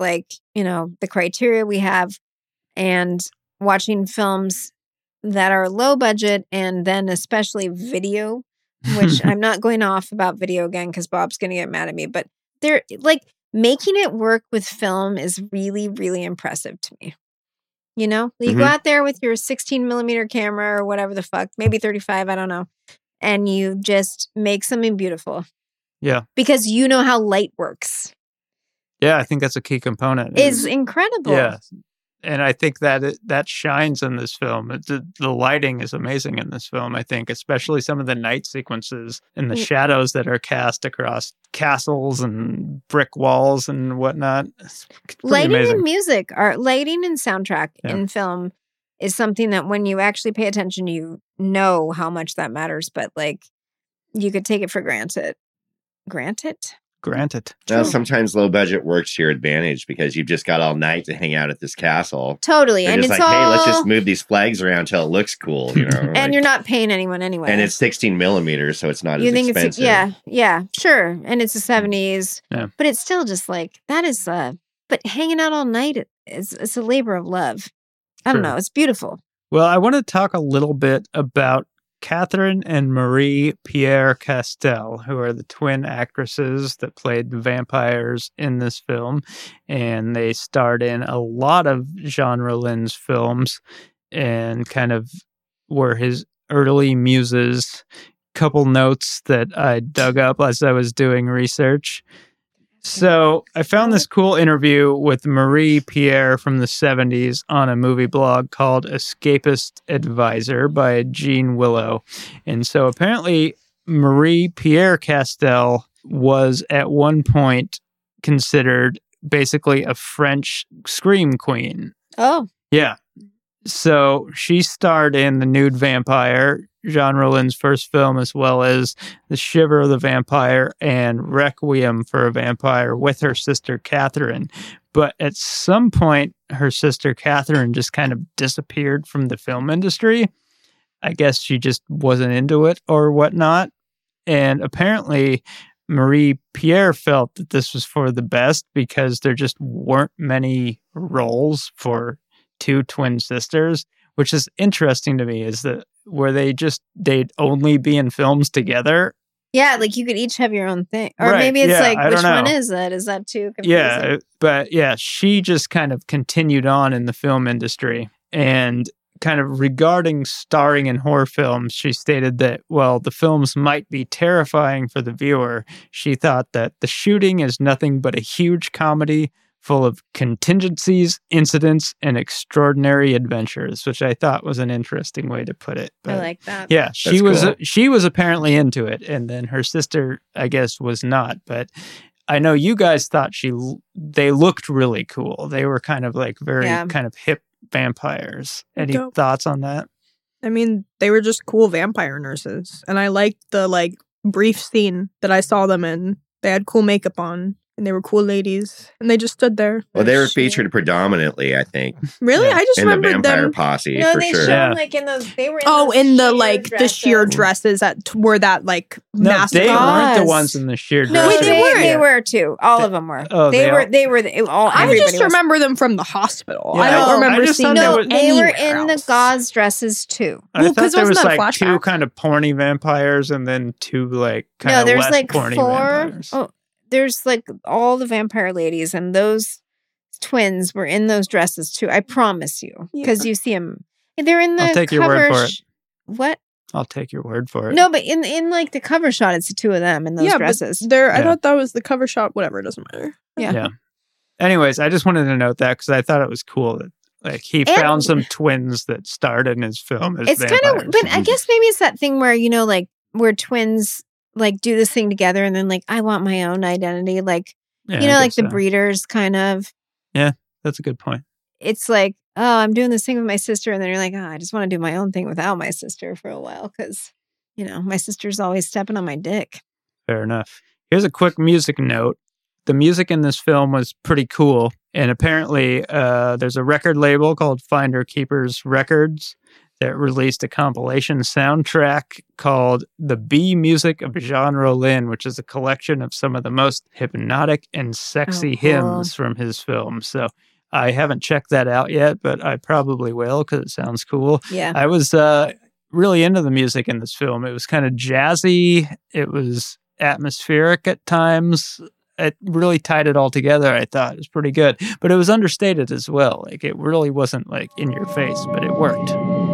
the criteria we have, and watching films that are low budget, and then especially video, which I'm not going off about video again because Bob's going to get mad at me, but they're making it work with film is really, really impressive to me. You go Mhm. out there with your 16 millimeter camera or whatever the fuck, maybe 35, I don't know. And you just make something beautiful. Yeah. Because you know how light works. Yeah, I think that's a key component. Is incredible. Yeah. And I think that shines in this film. The lighting is amazing in this film, I think, especially some of the night sequences and the shadows that are cast across castles and brick walls and whatnot. It's pretty Lighting amazing. and music, lighting and soundtrack Yeah. in film is something that when you actually pay attention, you know how much that matters. But you could take it for granted. Granted? Granted. Now, sometimes low budget works to your advantage because you've just got all night to hang out at this castle. Totally. They're And just it's like, all. hey, let's just move these flags around until it looks cool, and you're not paying anyone anyway. And it's 16 millimeters, so it's not you as think expensive. it's yeah, sure. And it's the 70s. Yeah. But it's still just that is but hanging out all night it's a labor of love. I don't True. know. It's beautiful. Well, I want to talk a little bit about Catherine and Marie Pierre Castel, who are the twin actresses that played the vampires in this film. And they starred in a lot of Jean Rollins films and kind of were his early muses. Couple notes that I dug up as I was doing research. So I found this cool interview with Marie Pierre from the 70s on a movie blog called Escapist Advisor by Jean Willow. And so apparently Marie Pierre Castel was at one point considered basically a French scream queen. Oh, Yeah. So she starred in The Nude Vampire, Jean Rollins' first film, as well as The Shiver of the Vampire and Requiem for a Vampire with her sister Catherine. But at some point, her sister Catherine just kind of disappeared from the film industry. I guess she just wasn't into it or whatnot. And apparently, Marie Pierre felt that this was for the best because there just weren't many roles for two twin sisters, which is interesting to me. Is that where they'd only be in films together? Yeah, like you could each have your own thing. Or Right, maybe it's yeah, like, I which don't one know. is it? Is that too confusing? Yeah, but yeah, she just kind of continued on in the film industry. And kind of regarding starring in horror films, she stated that, well, the films might be terrifying for the viewer. She thought that the shooting is nothing but a huge comedy full of contingencies, incidents, and extraordinary adventures, which I thought was an interesting way to put it. I like that. Yeah, she That's she was apparently into it, and then her sister, I guess, was not. But I know you guys thought they looked really cool. They were kind of like very kind of hip vampires. Any Dope. thoughts on that? I mean, they were just cool vampire nurses. And I liked the like brief scene that I saw them in. They had cool makeup on and they were cool ladies. And they just stood there. Well, they were featured predominantly, I think, Really? Yeah. I just in the remembered vampire them. posse No, for they sure. showed Yeah. like in those. They were in Oh, those in the sheer like the sheer dresses that were that like No, massive. they weren't the Yes. ones in the sheer No, dresses. they were too. All of them were. Oh, they they were. All. I everybody just was. remember them from the hospital. Yeah, I don't I remember just seeing thought them there No, was- they were anywhere in the else. gauze dresses too. I Well, thought 'cause there was wasn't that a like two flashback? kind of porny vampires and then two like kind No, of there's less like porny 4. vampires. Oh, there's like all the vampire ladies, and those twins were in those dresses too. I promise you, because Yeah. you see them. They're in the I'll take your cover. word for it. What? I'll take your word for it. No, but in like the cover shot, it's the two of them in those Yeah, dresses. but there. I Yeah. thought that was the cover shot. Whatever, it doesn't matter. Yeah. Anyways, I just wanted to note that because I thought it was cool that like he found some twins that starred in his film as It's kind vampires. of, but I guess maybe it's that thing where like where twins like do this thing together, and then like I want my own identity, like Yeah, you know, I like guess the so. breeders kind of. That's a good point. It's like, oh, I'm doing this thing with my sister, and then you're like, oh, I just want to do my own thing without my sister for a while because my sister's always stepping on my dick. Fair enough. Here's a quick music note. The music in this film was pretty cool. And apparently, there's a record label called Finder Keepers Records that released a compilation soundtrack called The B Music of Jean Rollin, which is a collection of some of the most hypnotic and sexy Oh, cool. hymns from his films. So I haven't checked that out yet, but I probably will because it sounds cool. Yeah. I was really into the music in this film. It was kind of jazzy. It was atmospheric at times. It really tied it all together. I thought it was pretty good, but it was understated as well. Like it really wasn't like in your face, but it worked.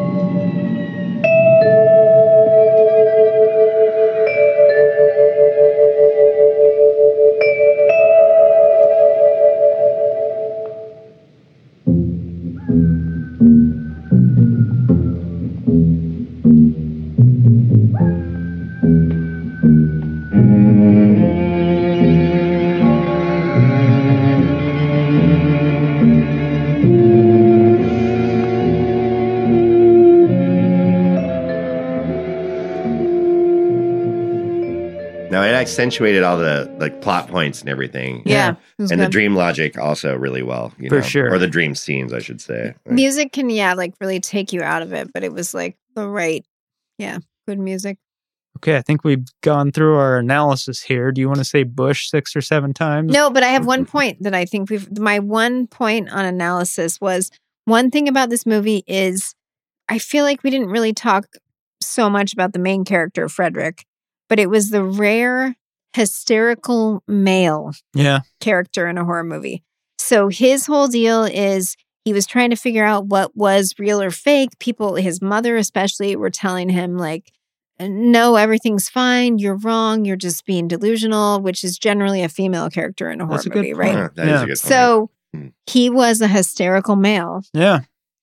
No, it accentuated all the like plot points and everything. Yeah. It was And the good. dream logic also really well, For sure. or the dream scenes, I should say. Music can, like really take you out of it, but it was like the right, good music. Okay, I think we've gone through our analysis here. Do you want to say Bush 6 or 7 times? No, but I have one point that I think my one point on analysis was one thing about this movie is I feel like we didn't really talk so much about the main character, Frederick, but it was the rare hysterical male Yeah. character in a horror movie. So his whole deal is he was trying to figure out what was real or fake. People, his mother especially, were telling him like, no, everything's fine. You're wrong. You're just being delusional, which is generally a female character in a horror That's a good movie, point. right? That is Yeah. a good point. So Hmm. he was a hysterical male, Yeah.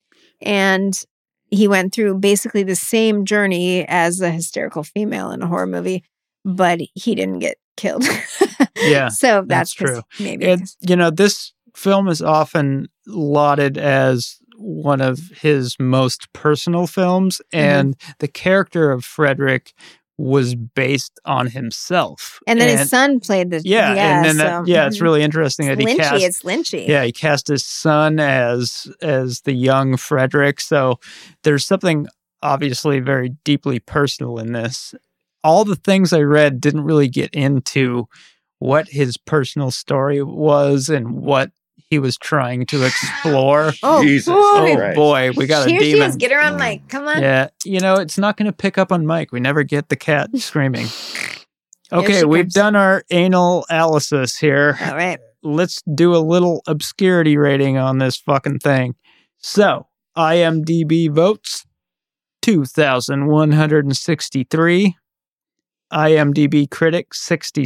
and he went through basically the same journey as a hysterical female in a horror movie, but he didn't get killed. Yeah, So that's 'cause true. Maybe. This film is often lauded as one of his most personal films, and the character of Frederick was based on himself. And then his son played the and then so, it's really interesting that he Lynchy. cast. It's Lynchy. Yeah, he cast his son as the young Frederick. So there's something obviously very deeply personal in this. all the things I read didn't really get into what his personal story was and what he was trying to explore. Oh, Jesus boy. Oh Christ. boy, we got a Here she demon. is. Get her on mic. Come on. Yeah, it's not going to pick up on mic. We never get the cat screaming. Okay, she we've comes. done our anal analysis here. All right. Let's do a little obscurity rating on this fucking thing. So, IMDb votes 2,163. IMDb critics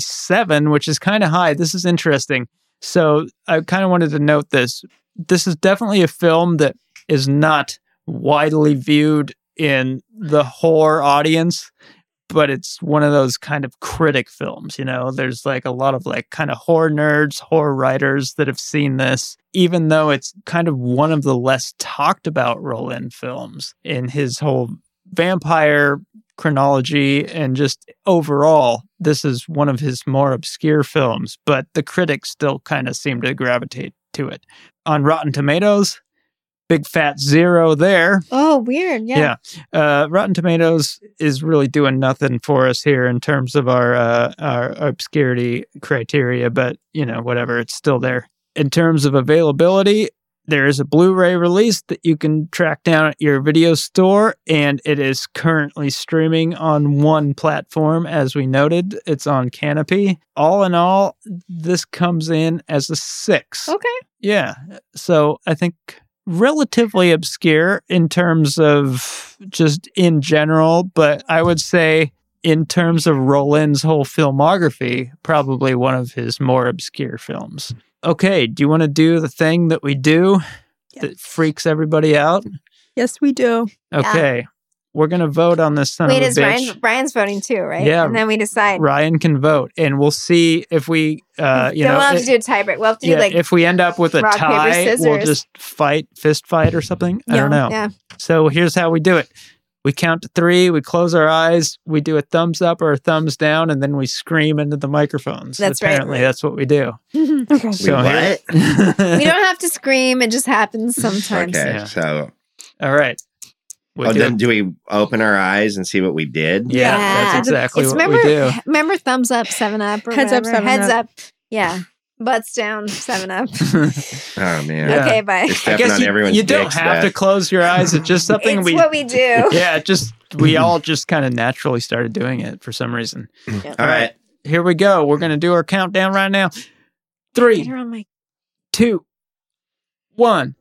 67, which is kind of high. This is interesting. So, I kind of wanted to note this. This is definitely a film that is not widely viewed in the horror audience, but it's one of those kind of critic films, there's like a lot of like kind of horror nerds, horror writers that have seen this, even though it's kind of one of the less talked about Roland films in his whole vampire chronology, and just overall, this is one of his more obscure films, but the critics still kind of seem to gravitate to it. On Rotten Tomatoes, big fat 0 there. Oh, weird. Yeah. Rotten Tomatoes is really doing nothing for us here in terms of our obscurity criteria, but whatever, it's still there. In terms of availability, there is a Blu-ray release that you can track down at your video store, and it is currently streaming on one platform, as we noted. It's on Canopy. All in all, this comes in as a 6. Okay. Yeah. So I think relatively obscure in terms of just in general, but I would say in terms of Roland's whole filmography, probably one of his more obscure films. Okay, do you want to do the thing that we do that freaks everybody out? Yes, we do. Okay, we're going to vote on this son Wait, of a is bitch. Brian's voting too, right? Yeah. And then we decide. Ryan can vote, and we'll see if we, Then we'll have to do a tiebreak. We'll have to do if we end up with a rock, paper, tie, we'll scissors. just fist fight or something. I don't know. Yeah. So here's how we do it. We count to 3, we close our eyes, we do a thumbs up or a thumbs down, and then we scream into the microphones. That's right. Apparently, that's what we do. Okay. So what? We don't have to scream. It just happens sometimes. Okay, Yeah. so All right. We then do we open our eyes and see what we did? Yeah, Yeah. that's exactly It's what we do. Remember thumbs up, 7-Up, or Heads up, whatever? 7 Heads Up. up. Yeah. Butts down, 7-Up. Oh man. Yeah. Okay, bye. You're I stepping guess on everyone's you don't dicks, have to Beth. close your eyes. It's just something It's we what we do. Yeah, we all just kind of naturally started doing it for some reason. Yeah. All right. Here we go. We're going to do our countdown right now. Get 3, her on my 2, 1.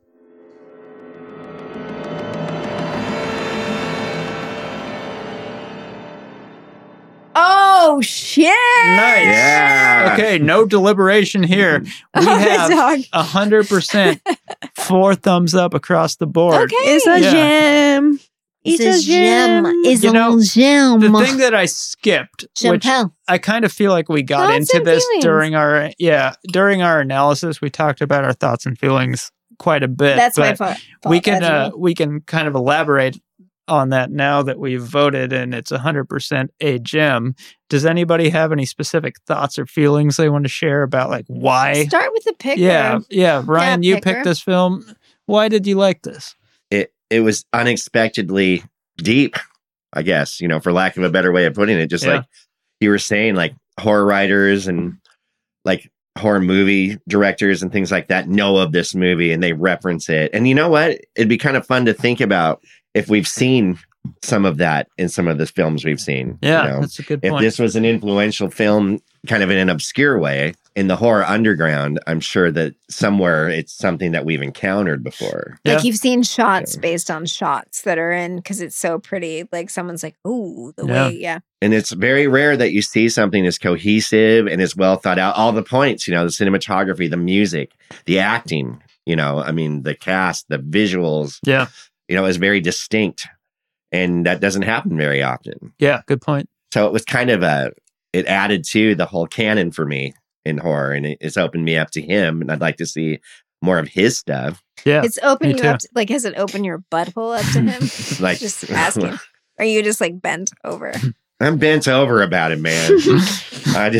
Oh shit! Nice. Yeah. Okay, no deliberation here. We have dog. 100% 4 thumbs up across the board. Okay. It's a Yeah. gem. It's a gem. It's You know, a gem. The thing that I skipped, which Champel. I kind of feel like we got Thoughts into and this feelings. during our analysis. We talked about our thoughts and feelings quite a bit. That's my but fault. we That's can me. we can kind of elaborate on that now that we've voted and it's 100% a gem. Does anybody have any specific thoughts or feelings they want to share about like why? Start with the picker. Yeah. Ryan, you picker. picked this film. Why did you like this? It was unexpectedly deep, I guess, for lack of a better way of putting it. Just Yeah. like you were saying, like horror writers and like horror movie directors and things like that know of this movie and they reference it. And you know what? It'd be kind of fun to think about if we've seen some of that in some of the films we've seen. Yeah, that's a good If point. this was an influential film, kind of in an obscure way, in the horror underground, I'm sure that somewhere it's something that we've encountered before. Yeah. Like you've seen shots Yeah. based on shots that are in because it's so pretty. Like someone's like, "Ooh, the Yeah. way." Yeah. And it's very rare that you see something as cohesive and as well thought out. All the points, the cinematography, the music, the acting, the cast, the visuals, Yeah. is very distinct. And that doesn't happen very often. Yeah, good point. So it was kind of it added to the whole canon for me in horror. And it's opened me up to him. And I'd like to see more of his stuff. Yeah. It's opened me you up. too. Like, has it opened your butthole up to him? Like, Just asking. Are you just like bent over? I'm bent over about it, man. I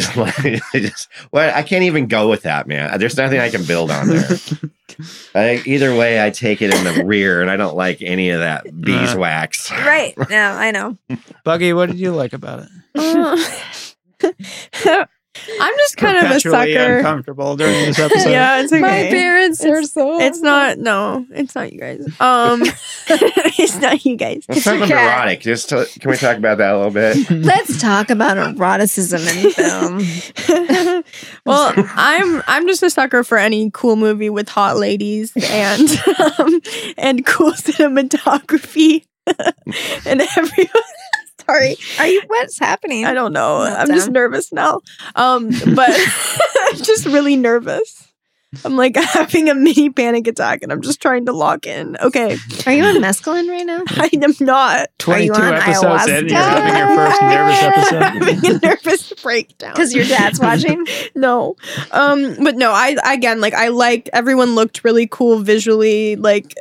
can't even go with that, man. There's nothing I can build on there. Either way, I take it in the rear, and I don't like any of that beeswax. Right. No, I know. Buggy, what did you like about it? I'm just kind of a Perpetually sucker. uncomfortable during this episode. Yeah, it's okay. My parents are so. It's not. No, it's not you guys. It's not you guys. Let's talk about erotic. Can we talk about that a little bit? Let's talk about eroticism in film. Well, I'm just a sucker for any cool movie with hot ladies and cool cinematography and everyone. Sorry. What's happening? I don't know. Meltdown. I'm just nervous now. But I'm just really nervous. I'm like having a mini panic attack and I'm just trying to lock in. Okay. Are you on mescaline right now? I am not. 22 on episodes in, ayahuasca? you're having your first nervous episode. having a nervous breakdown. Because your dad's watching? No. But no, I like everyone looked really cool visually. Like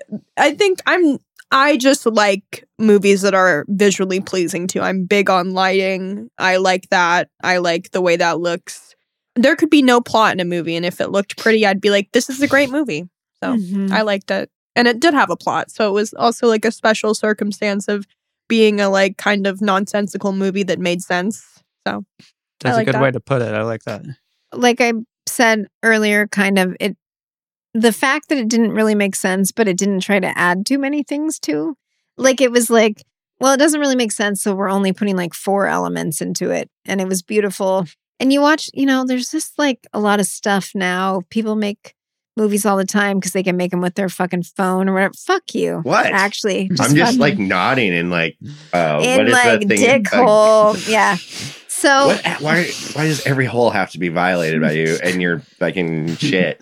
I just like movies that are visually pleasing too. I'm big on lighting. I like that. I like the way that looks. There could be no plot in a movie, and if it looked pretty, I'd be like, this is a great movie. So I liked it. And it did have a plot. So it was also like a special circumstance of being a like kind of nonsensical movie that made sense. So That's like a good that. way to put it. I like that. Like I said earlier, kind of the fact that it didn't really make sense, but it didn't try to add too many things too. Like it was like, well, it doesn't really make sense, so we're only putting like 4 elements into it. And it was beautiful. And you watch, there's just like a lot of stuff now. People make movies all the time because they can make them with their fucking phone or whatever. Fuck you. What? Actually. I'm just like nodding and like, what in is like that thing? dick hole. Yeah. So Why does every hole have to be violated by you and your fucking shit?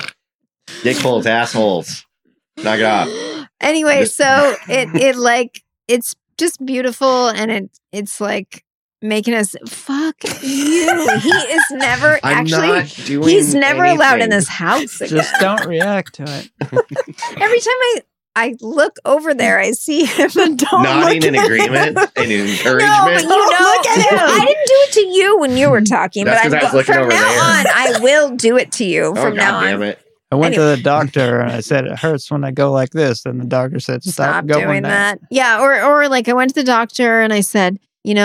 Dick holes, assholes. Knock it off. Anyway, so it like it's just beautiful and it's like making us fuck you. He is never he's never allowed in this house again. Just don't react to it. Every time I look over there, I see him nodding in agreement and encouragement. No, but Look at him. I didn't do it to you when you were talking, That's but 'cause I was looking from over now there. on, I will do it to you. Oh, From now God damn on. it. I went to the doctor and I said, it hurts when I go like this. And the doctor said, stop going doing there. that. Yeah, or like I went to the doctor and I said,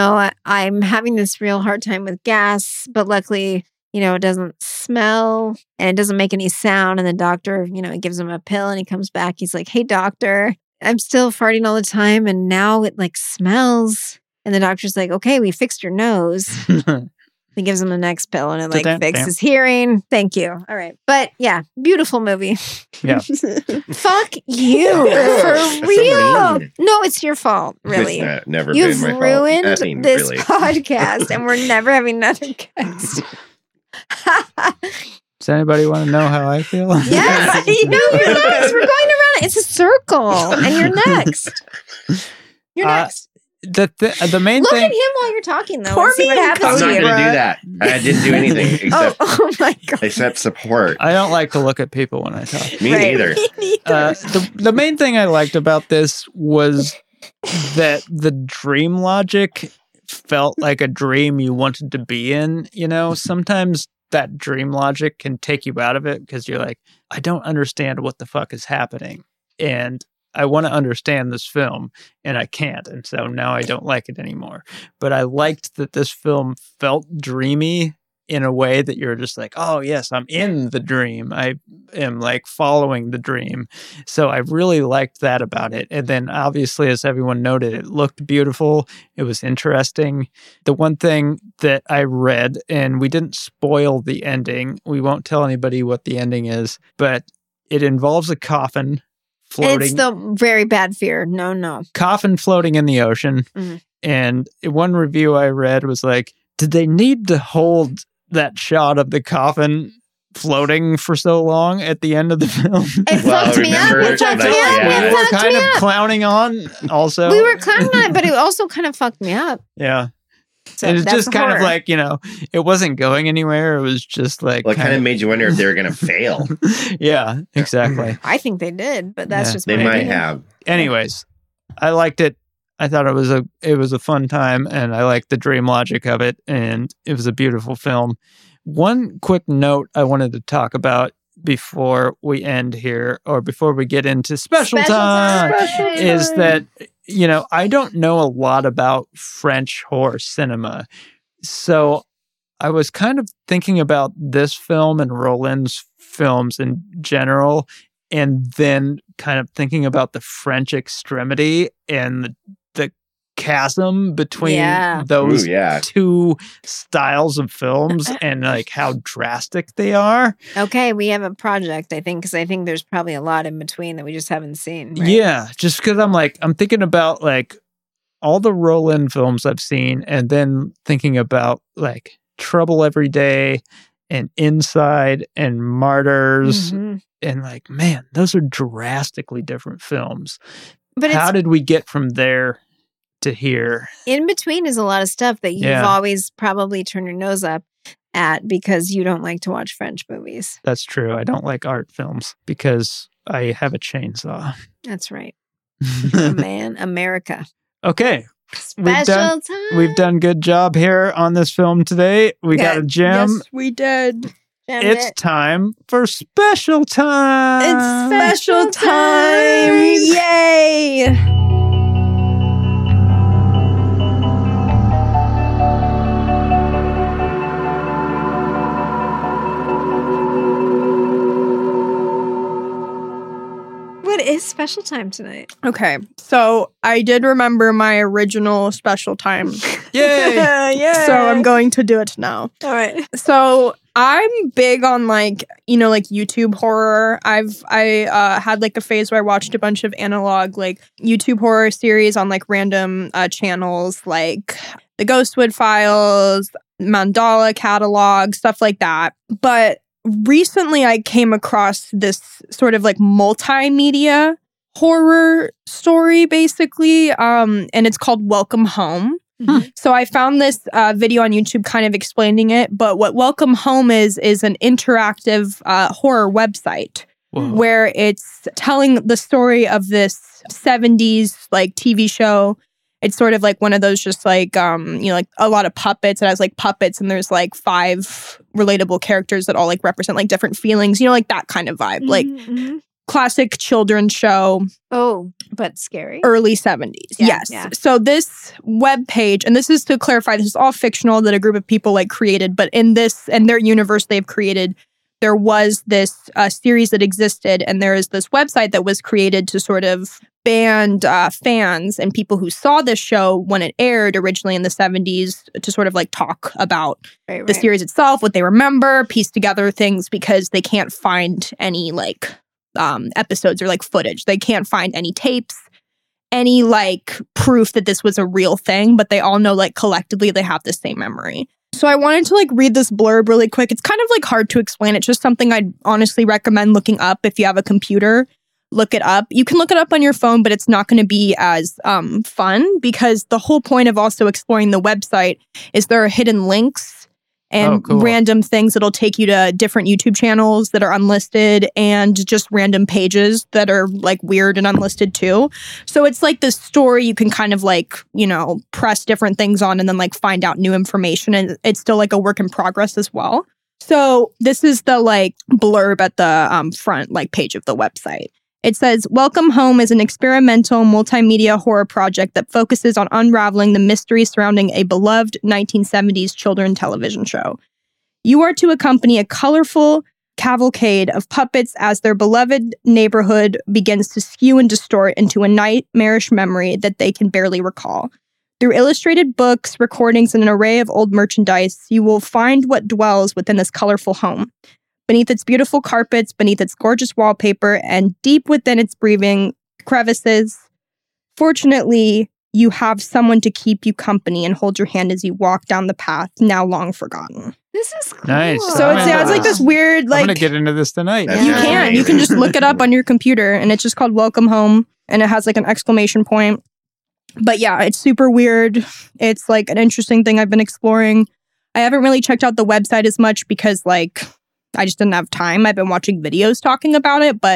I'm having this real hard time with gas, but luckily, it doesn't smell and it doesn't make any sound. And the doctor, he gives him a pill and he comes back. He's like, hey, doctor, I'm still farting all the time and now it like smells. And the doctor's like, okay, we fixed your nose. He gives him the next pill and it like fixes hearing. Thank you. All right. But yeah, beautiful movie. Yeah. Fuck you. For So real. mean. No, it's your fault, really. It's never You've been my ruined fault. Nothing, this really. podcast and we're never having another guest. Does anybody want to know how I feel? Yes. No, you're next. We're going around. It's a circle and you're next. You're next. The main Look thing. at him while you're talking, though. Pour And see me what a happens I'm to not you. going to do that. I didn't do anything Oh my God. except support. I don't like to look at people when I talk. Me Right. neither. The main thing I liked about this was that the dream logic felt like a dream you wanted to be in. Sometimes that dream logic can take you out of it because you're like, I don't understand what the fuck is happening. And I want to understand this film and I can't. And so now I don't like it anymore. But I liked that this film felt dreamy in a way that you're just like, oh, yes, I'm in the dream. I am like following the dream. So I really liked that about it. And then obviously, as everyone noted, it looked beautiful. It was interesting. The one thing that I read, and we didn't spoil the ending, we won't tell anybody what the ending is, but it involves a coffin floating. It's the very bad fear. No. Coffin floating in the ocean. Mhm. And one review I read was like, did they need to hold that shot of the coffin floating for so long at the end of the film? It Well, fucked me up. remember It fucked me that- up. yeah. It We were fucked kind me of up. clowning on also. We were clowning on it, but it also kind of fucked me up. Yeah. So And it's that's just kind of horror. like, it wasn't going anywhere. It was just like, Well, it kind of made you wonder if they were going to fail. yeah, exactly. I think they did, but that's Yeah. just They my might opinion. have. Anyways, I liked it. I thought it was a fun time, and I liked the dream logic of it, and it was a beautiful film. One quick note I wanted to talk about before we end here, or before we get into special time, is that, I don't know a lot about French horror cinema. So I was kind of thinking about this film and Roland's films in general, and then kind of thinking about the French extremity and the chasm between those two styles of films and like how drastic they are. Okay, we have a project, I think, because I think there's probably a lot in between that we just haven't seen. Right? Yeah, just because I'm thinking about like all the Roland films I've seen, and then thinking about like Trouble Every Day and Inside and Martyrs. And like, man, those are drastically different films. But how did we get from there to here? In between is a lot of stuff that you've always probably turned your nose up at because you don't like to watch French movies. That's true. I don't like art films because I have a chainsaw. That's right. Man, America. Okay. Special time. We've done good job here on this film today. We got a gem. Yes, we did. It's time for special time. It's special time. Yay. What is special time tonight? Okay, so I did remember my original special time. Yay! Yay! So I'm going to do it now. All right. So I'm big on like YouTube horror. I had like a phase where I watched a bunch of analog like YouTube horror series on like random channels like the Ghostwood Files, Mandala Catalog, stuff like that. But recently I came across this sort of like multimedia horror story basically, and it's called Welcome Home. So I found this video on YouTube kind of explaining it, but what Welcome Home is an interactive horror website where it's telling the story of this 70s like TV show. It's sort of like one of those just like, like a lot of puppets. It has like puppets and there's like 5 relatable characters that all like represent like different feelings, like that kind of vibe. Like classic children's show. Oh, but scary. Early 70s. Yes. Yeah. So this web page, and this is to clarify, this is all fictional that a group of people like created, but in their universe they've created, there was this series that existed, and there is this website that was created to sort of band fans and people who saw this show when it aired originally in the 70s to sort of like talk about the series itself, what they remember, piece together things because they can't find any like episodes or like footage. They can't find any tapes, any like proof that this was a real thing, but they all know like collectively they have the same memory. So I wanted to like read this blurb really quick. It's kind of like hard to explain. It's just something I'd honestly recommend looking up if you have a computer. Look it up. You can look it up on your phone, but it's not going to be as fun because the whole point of also exploring the website is there are hidden links and random things that'll take you to different YouTube channels that are unlisted and just random pages that are like weird and unlisted too. So it's like this story you can kind of like, press different things on and then like find out new information. And it's still like a work in progress as well. So this is the like blurb at the front like page of the website. It says, Welcome Home is an experimental multimedia horror project that focuses on unraveling the mystery surrounding a beloved 1970s children's television show. You are to accompany a colorful cavalcade of puppets as their beloved neighborhood begins to skew and distort into a nightmarish memory that they can barely recall. Through illustrated books, recordings, and an array of old merchandise, you will find what dwells within this colorful home. Beneath its beautiful carpets, beneath its gorgeous wallpaper, and deep within its breathing crevices, fortunately, you have someone to keep you company and hold your hand as you walk down the path now long forgotten. This is cool. Nice. So it's like this weird, like... I'm going to get into this tonight. You can just look it up on your computer, and it's just called Welcome Home, and it has like an exclamation point. But yeah, it's super weird. It's like an interesting thing I've been exploring. I haven't really checked out the website as much because like... I just didn't have time. I've been watching videos talking about it, but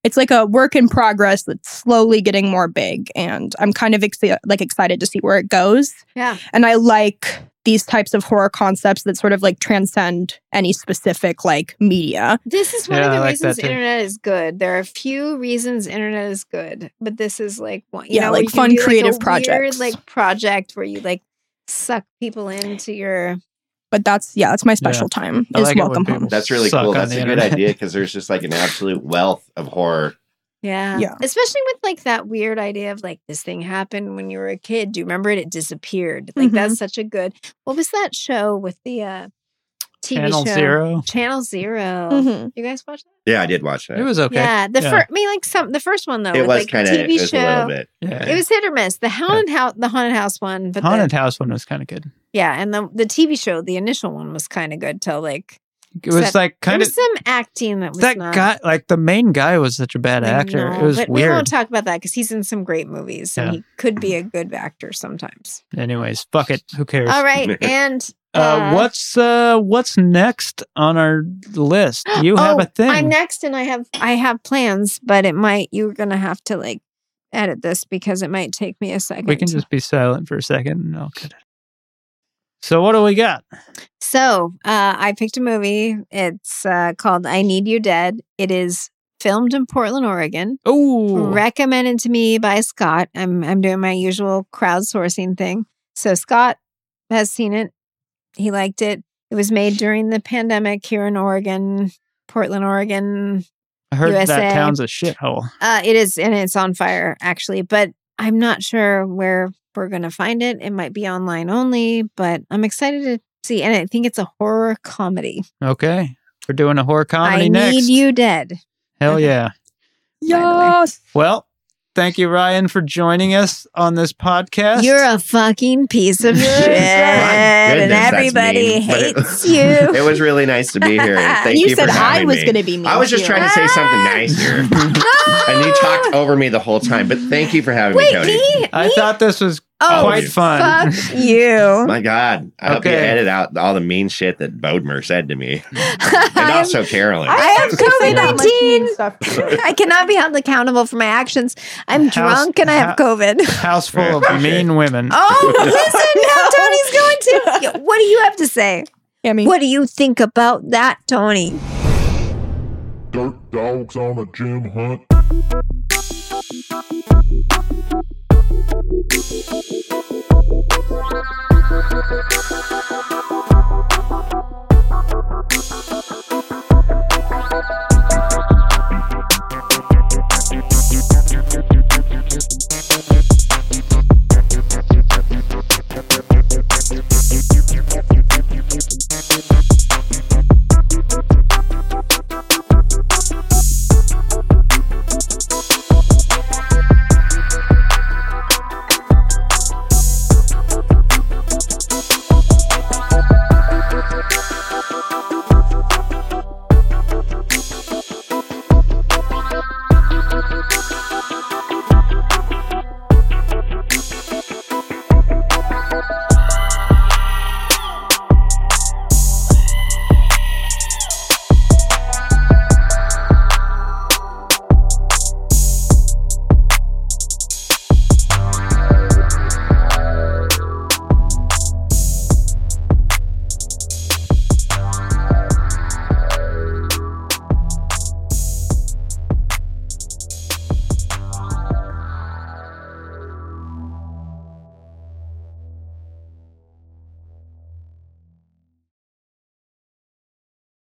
it's like a work in progress that's slowly getting more big. And I'm kind of excited to see where it goes. Yeah. And I like these types of horror concepts that sort of like transcend any specific like media. This is one Yeah, of I the like reasons that too. internet is good. There are a few reasons internet is good, but this is like one, Yeah, where like you can fun do, like, creative a projects. weird, like project where you like suck people into your. But that's my special time I is like it when Welcome people- Home. That's really Suck cool. on That's the a good internet. idea because there's just like an absolute wealth of horror. Yeah. Yeah. Especially with like that weird idea of like this thing happened when you were a kid. Do you remember it? It disappeared. Like Mhm. that's such a good. What was that show with the TV Channel show? Zero. Channel Zero. Mhm. You guys watch that? Yeah, I did watch that. It was okay. Yeah. The Yeah. first, I mean, like the first one though. It with, was like, kind of. TV It was show. a little bit. Yeah. It was hit or miss. The haunted house one, but Haunted House one was kind of good. yeah, and the TV show, the initial one was kind of good till like It was Except like there kind was of some acting that was that not. guy. Like the main guy was such a bad I actor. know, It was but we won't weird. talk about that because he's in some great movies and Yeah. he could be a good actor sometimes. Anyways, fuck it. Who cares? All right, and What's next on our list? You have a thing. I'm next, and I have plans, but you're gonna have to like edit this because it might take me a second. We can just be silent for a second and I'll cut it. So what do we got? So I picked a movie. It's called I Need You Dead. It is filmed in Portland, Oregon. Oh, Recommended to me by Scott. I'm doing my usual crowdsourcing thing. So Scott has seen it. He liked it. It was made during the pandemic here in Oregon, Portland, Oregon. I heard USA. that town's a shithole. It is, and it's on fire actually, but I'm not sure where we're going to find it. It might be online only, but I'm excited to see. And I think it's a horror comedy. Okay, we're doing a horror comedy I next. Need You Dead. Hell Okay. yeah. Yes. Well, thank you, Ryan, for joining us on this podcast. You're a fucking piece of shit, My and goodness, that's everybody mean, but it- hates you. It was really nice to be here. And thank And you you said for I having was me. going to be mean. I was to just you. trying to say something nicer. And you talked over me the whole time. But thank you for having me, Wait, Cody. me? I thought this was Oh, quite fun. Fuck you. My God. I hope you Okay. edit out all the mean shit that Bodmer said to me. And also Carolyn. I have Say that much mean COVID-19. stuff to you. I cannot be held accountable for my actions. I'm House- drunk and I have COVID. House full of mean women. Oh, listen, now Tony's going to. What do you have to say? Yeah, I mean, What do you think about that, Tony? Dirt dogs on a gym hunt.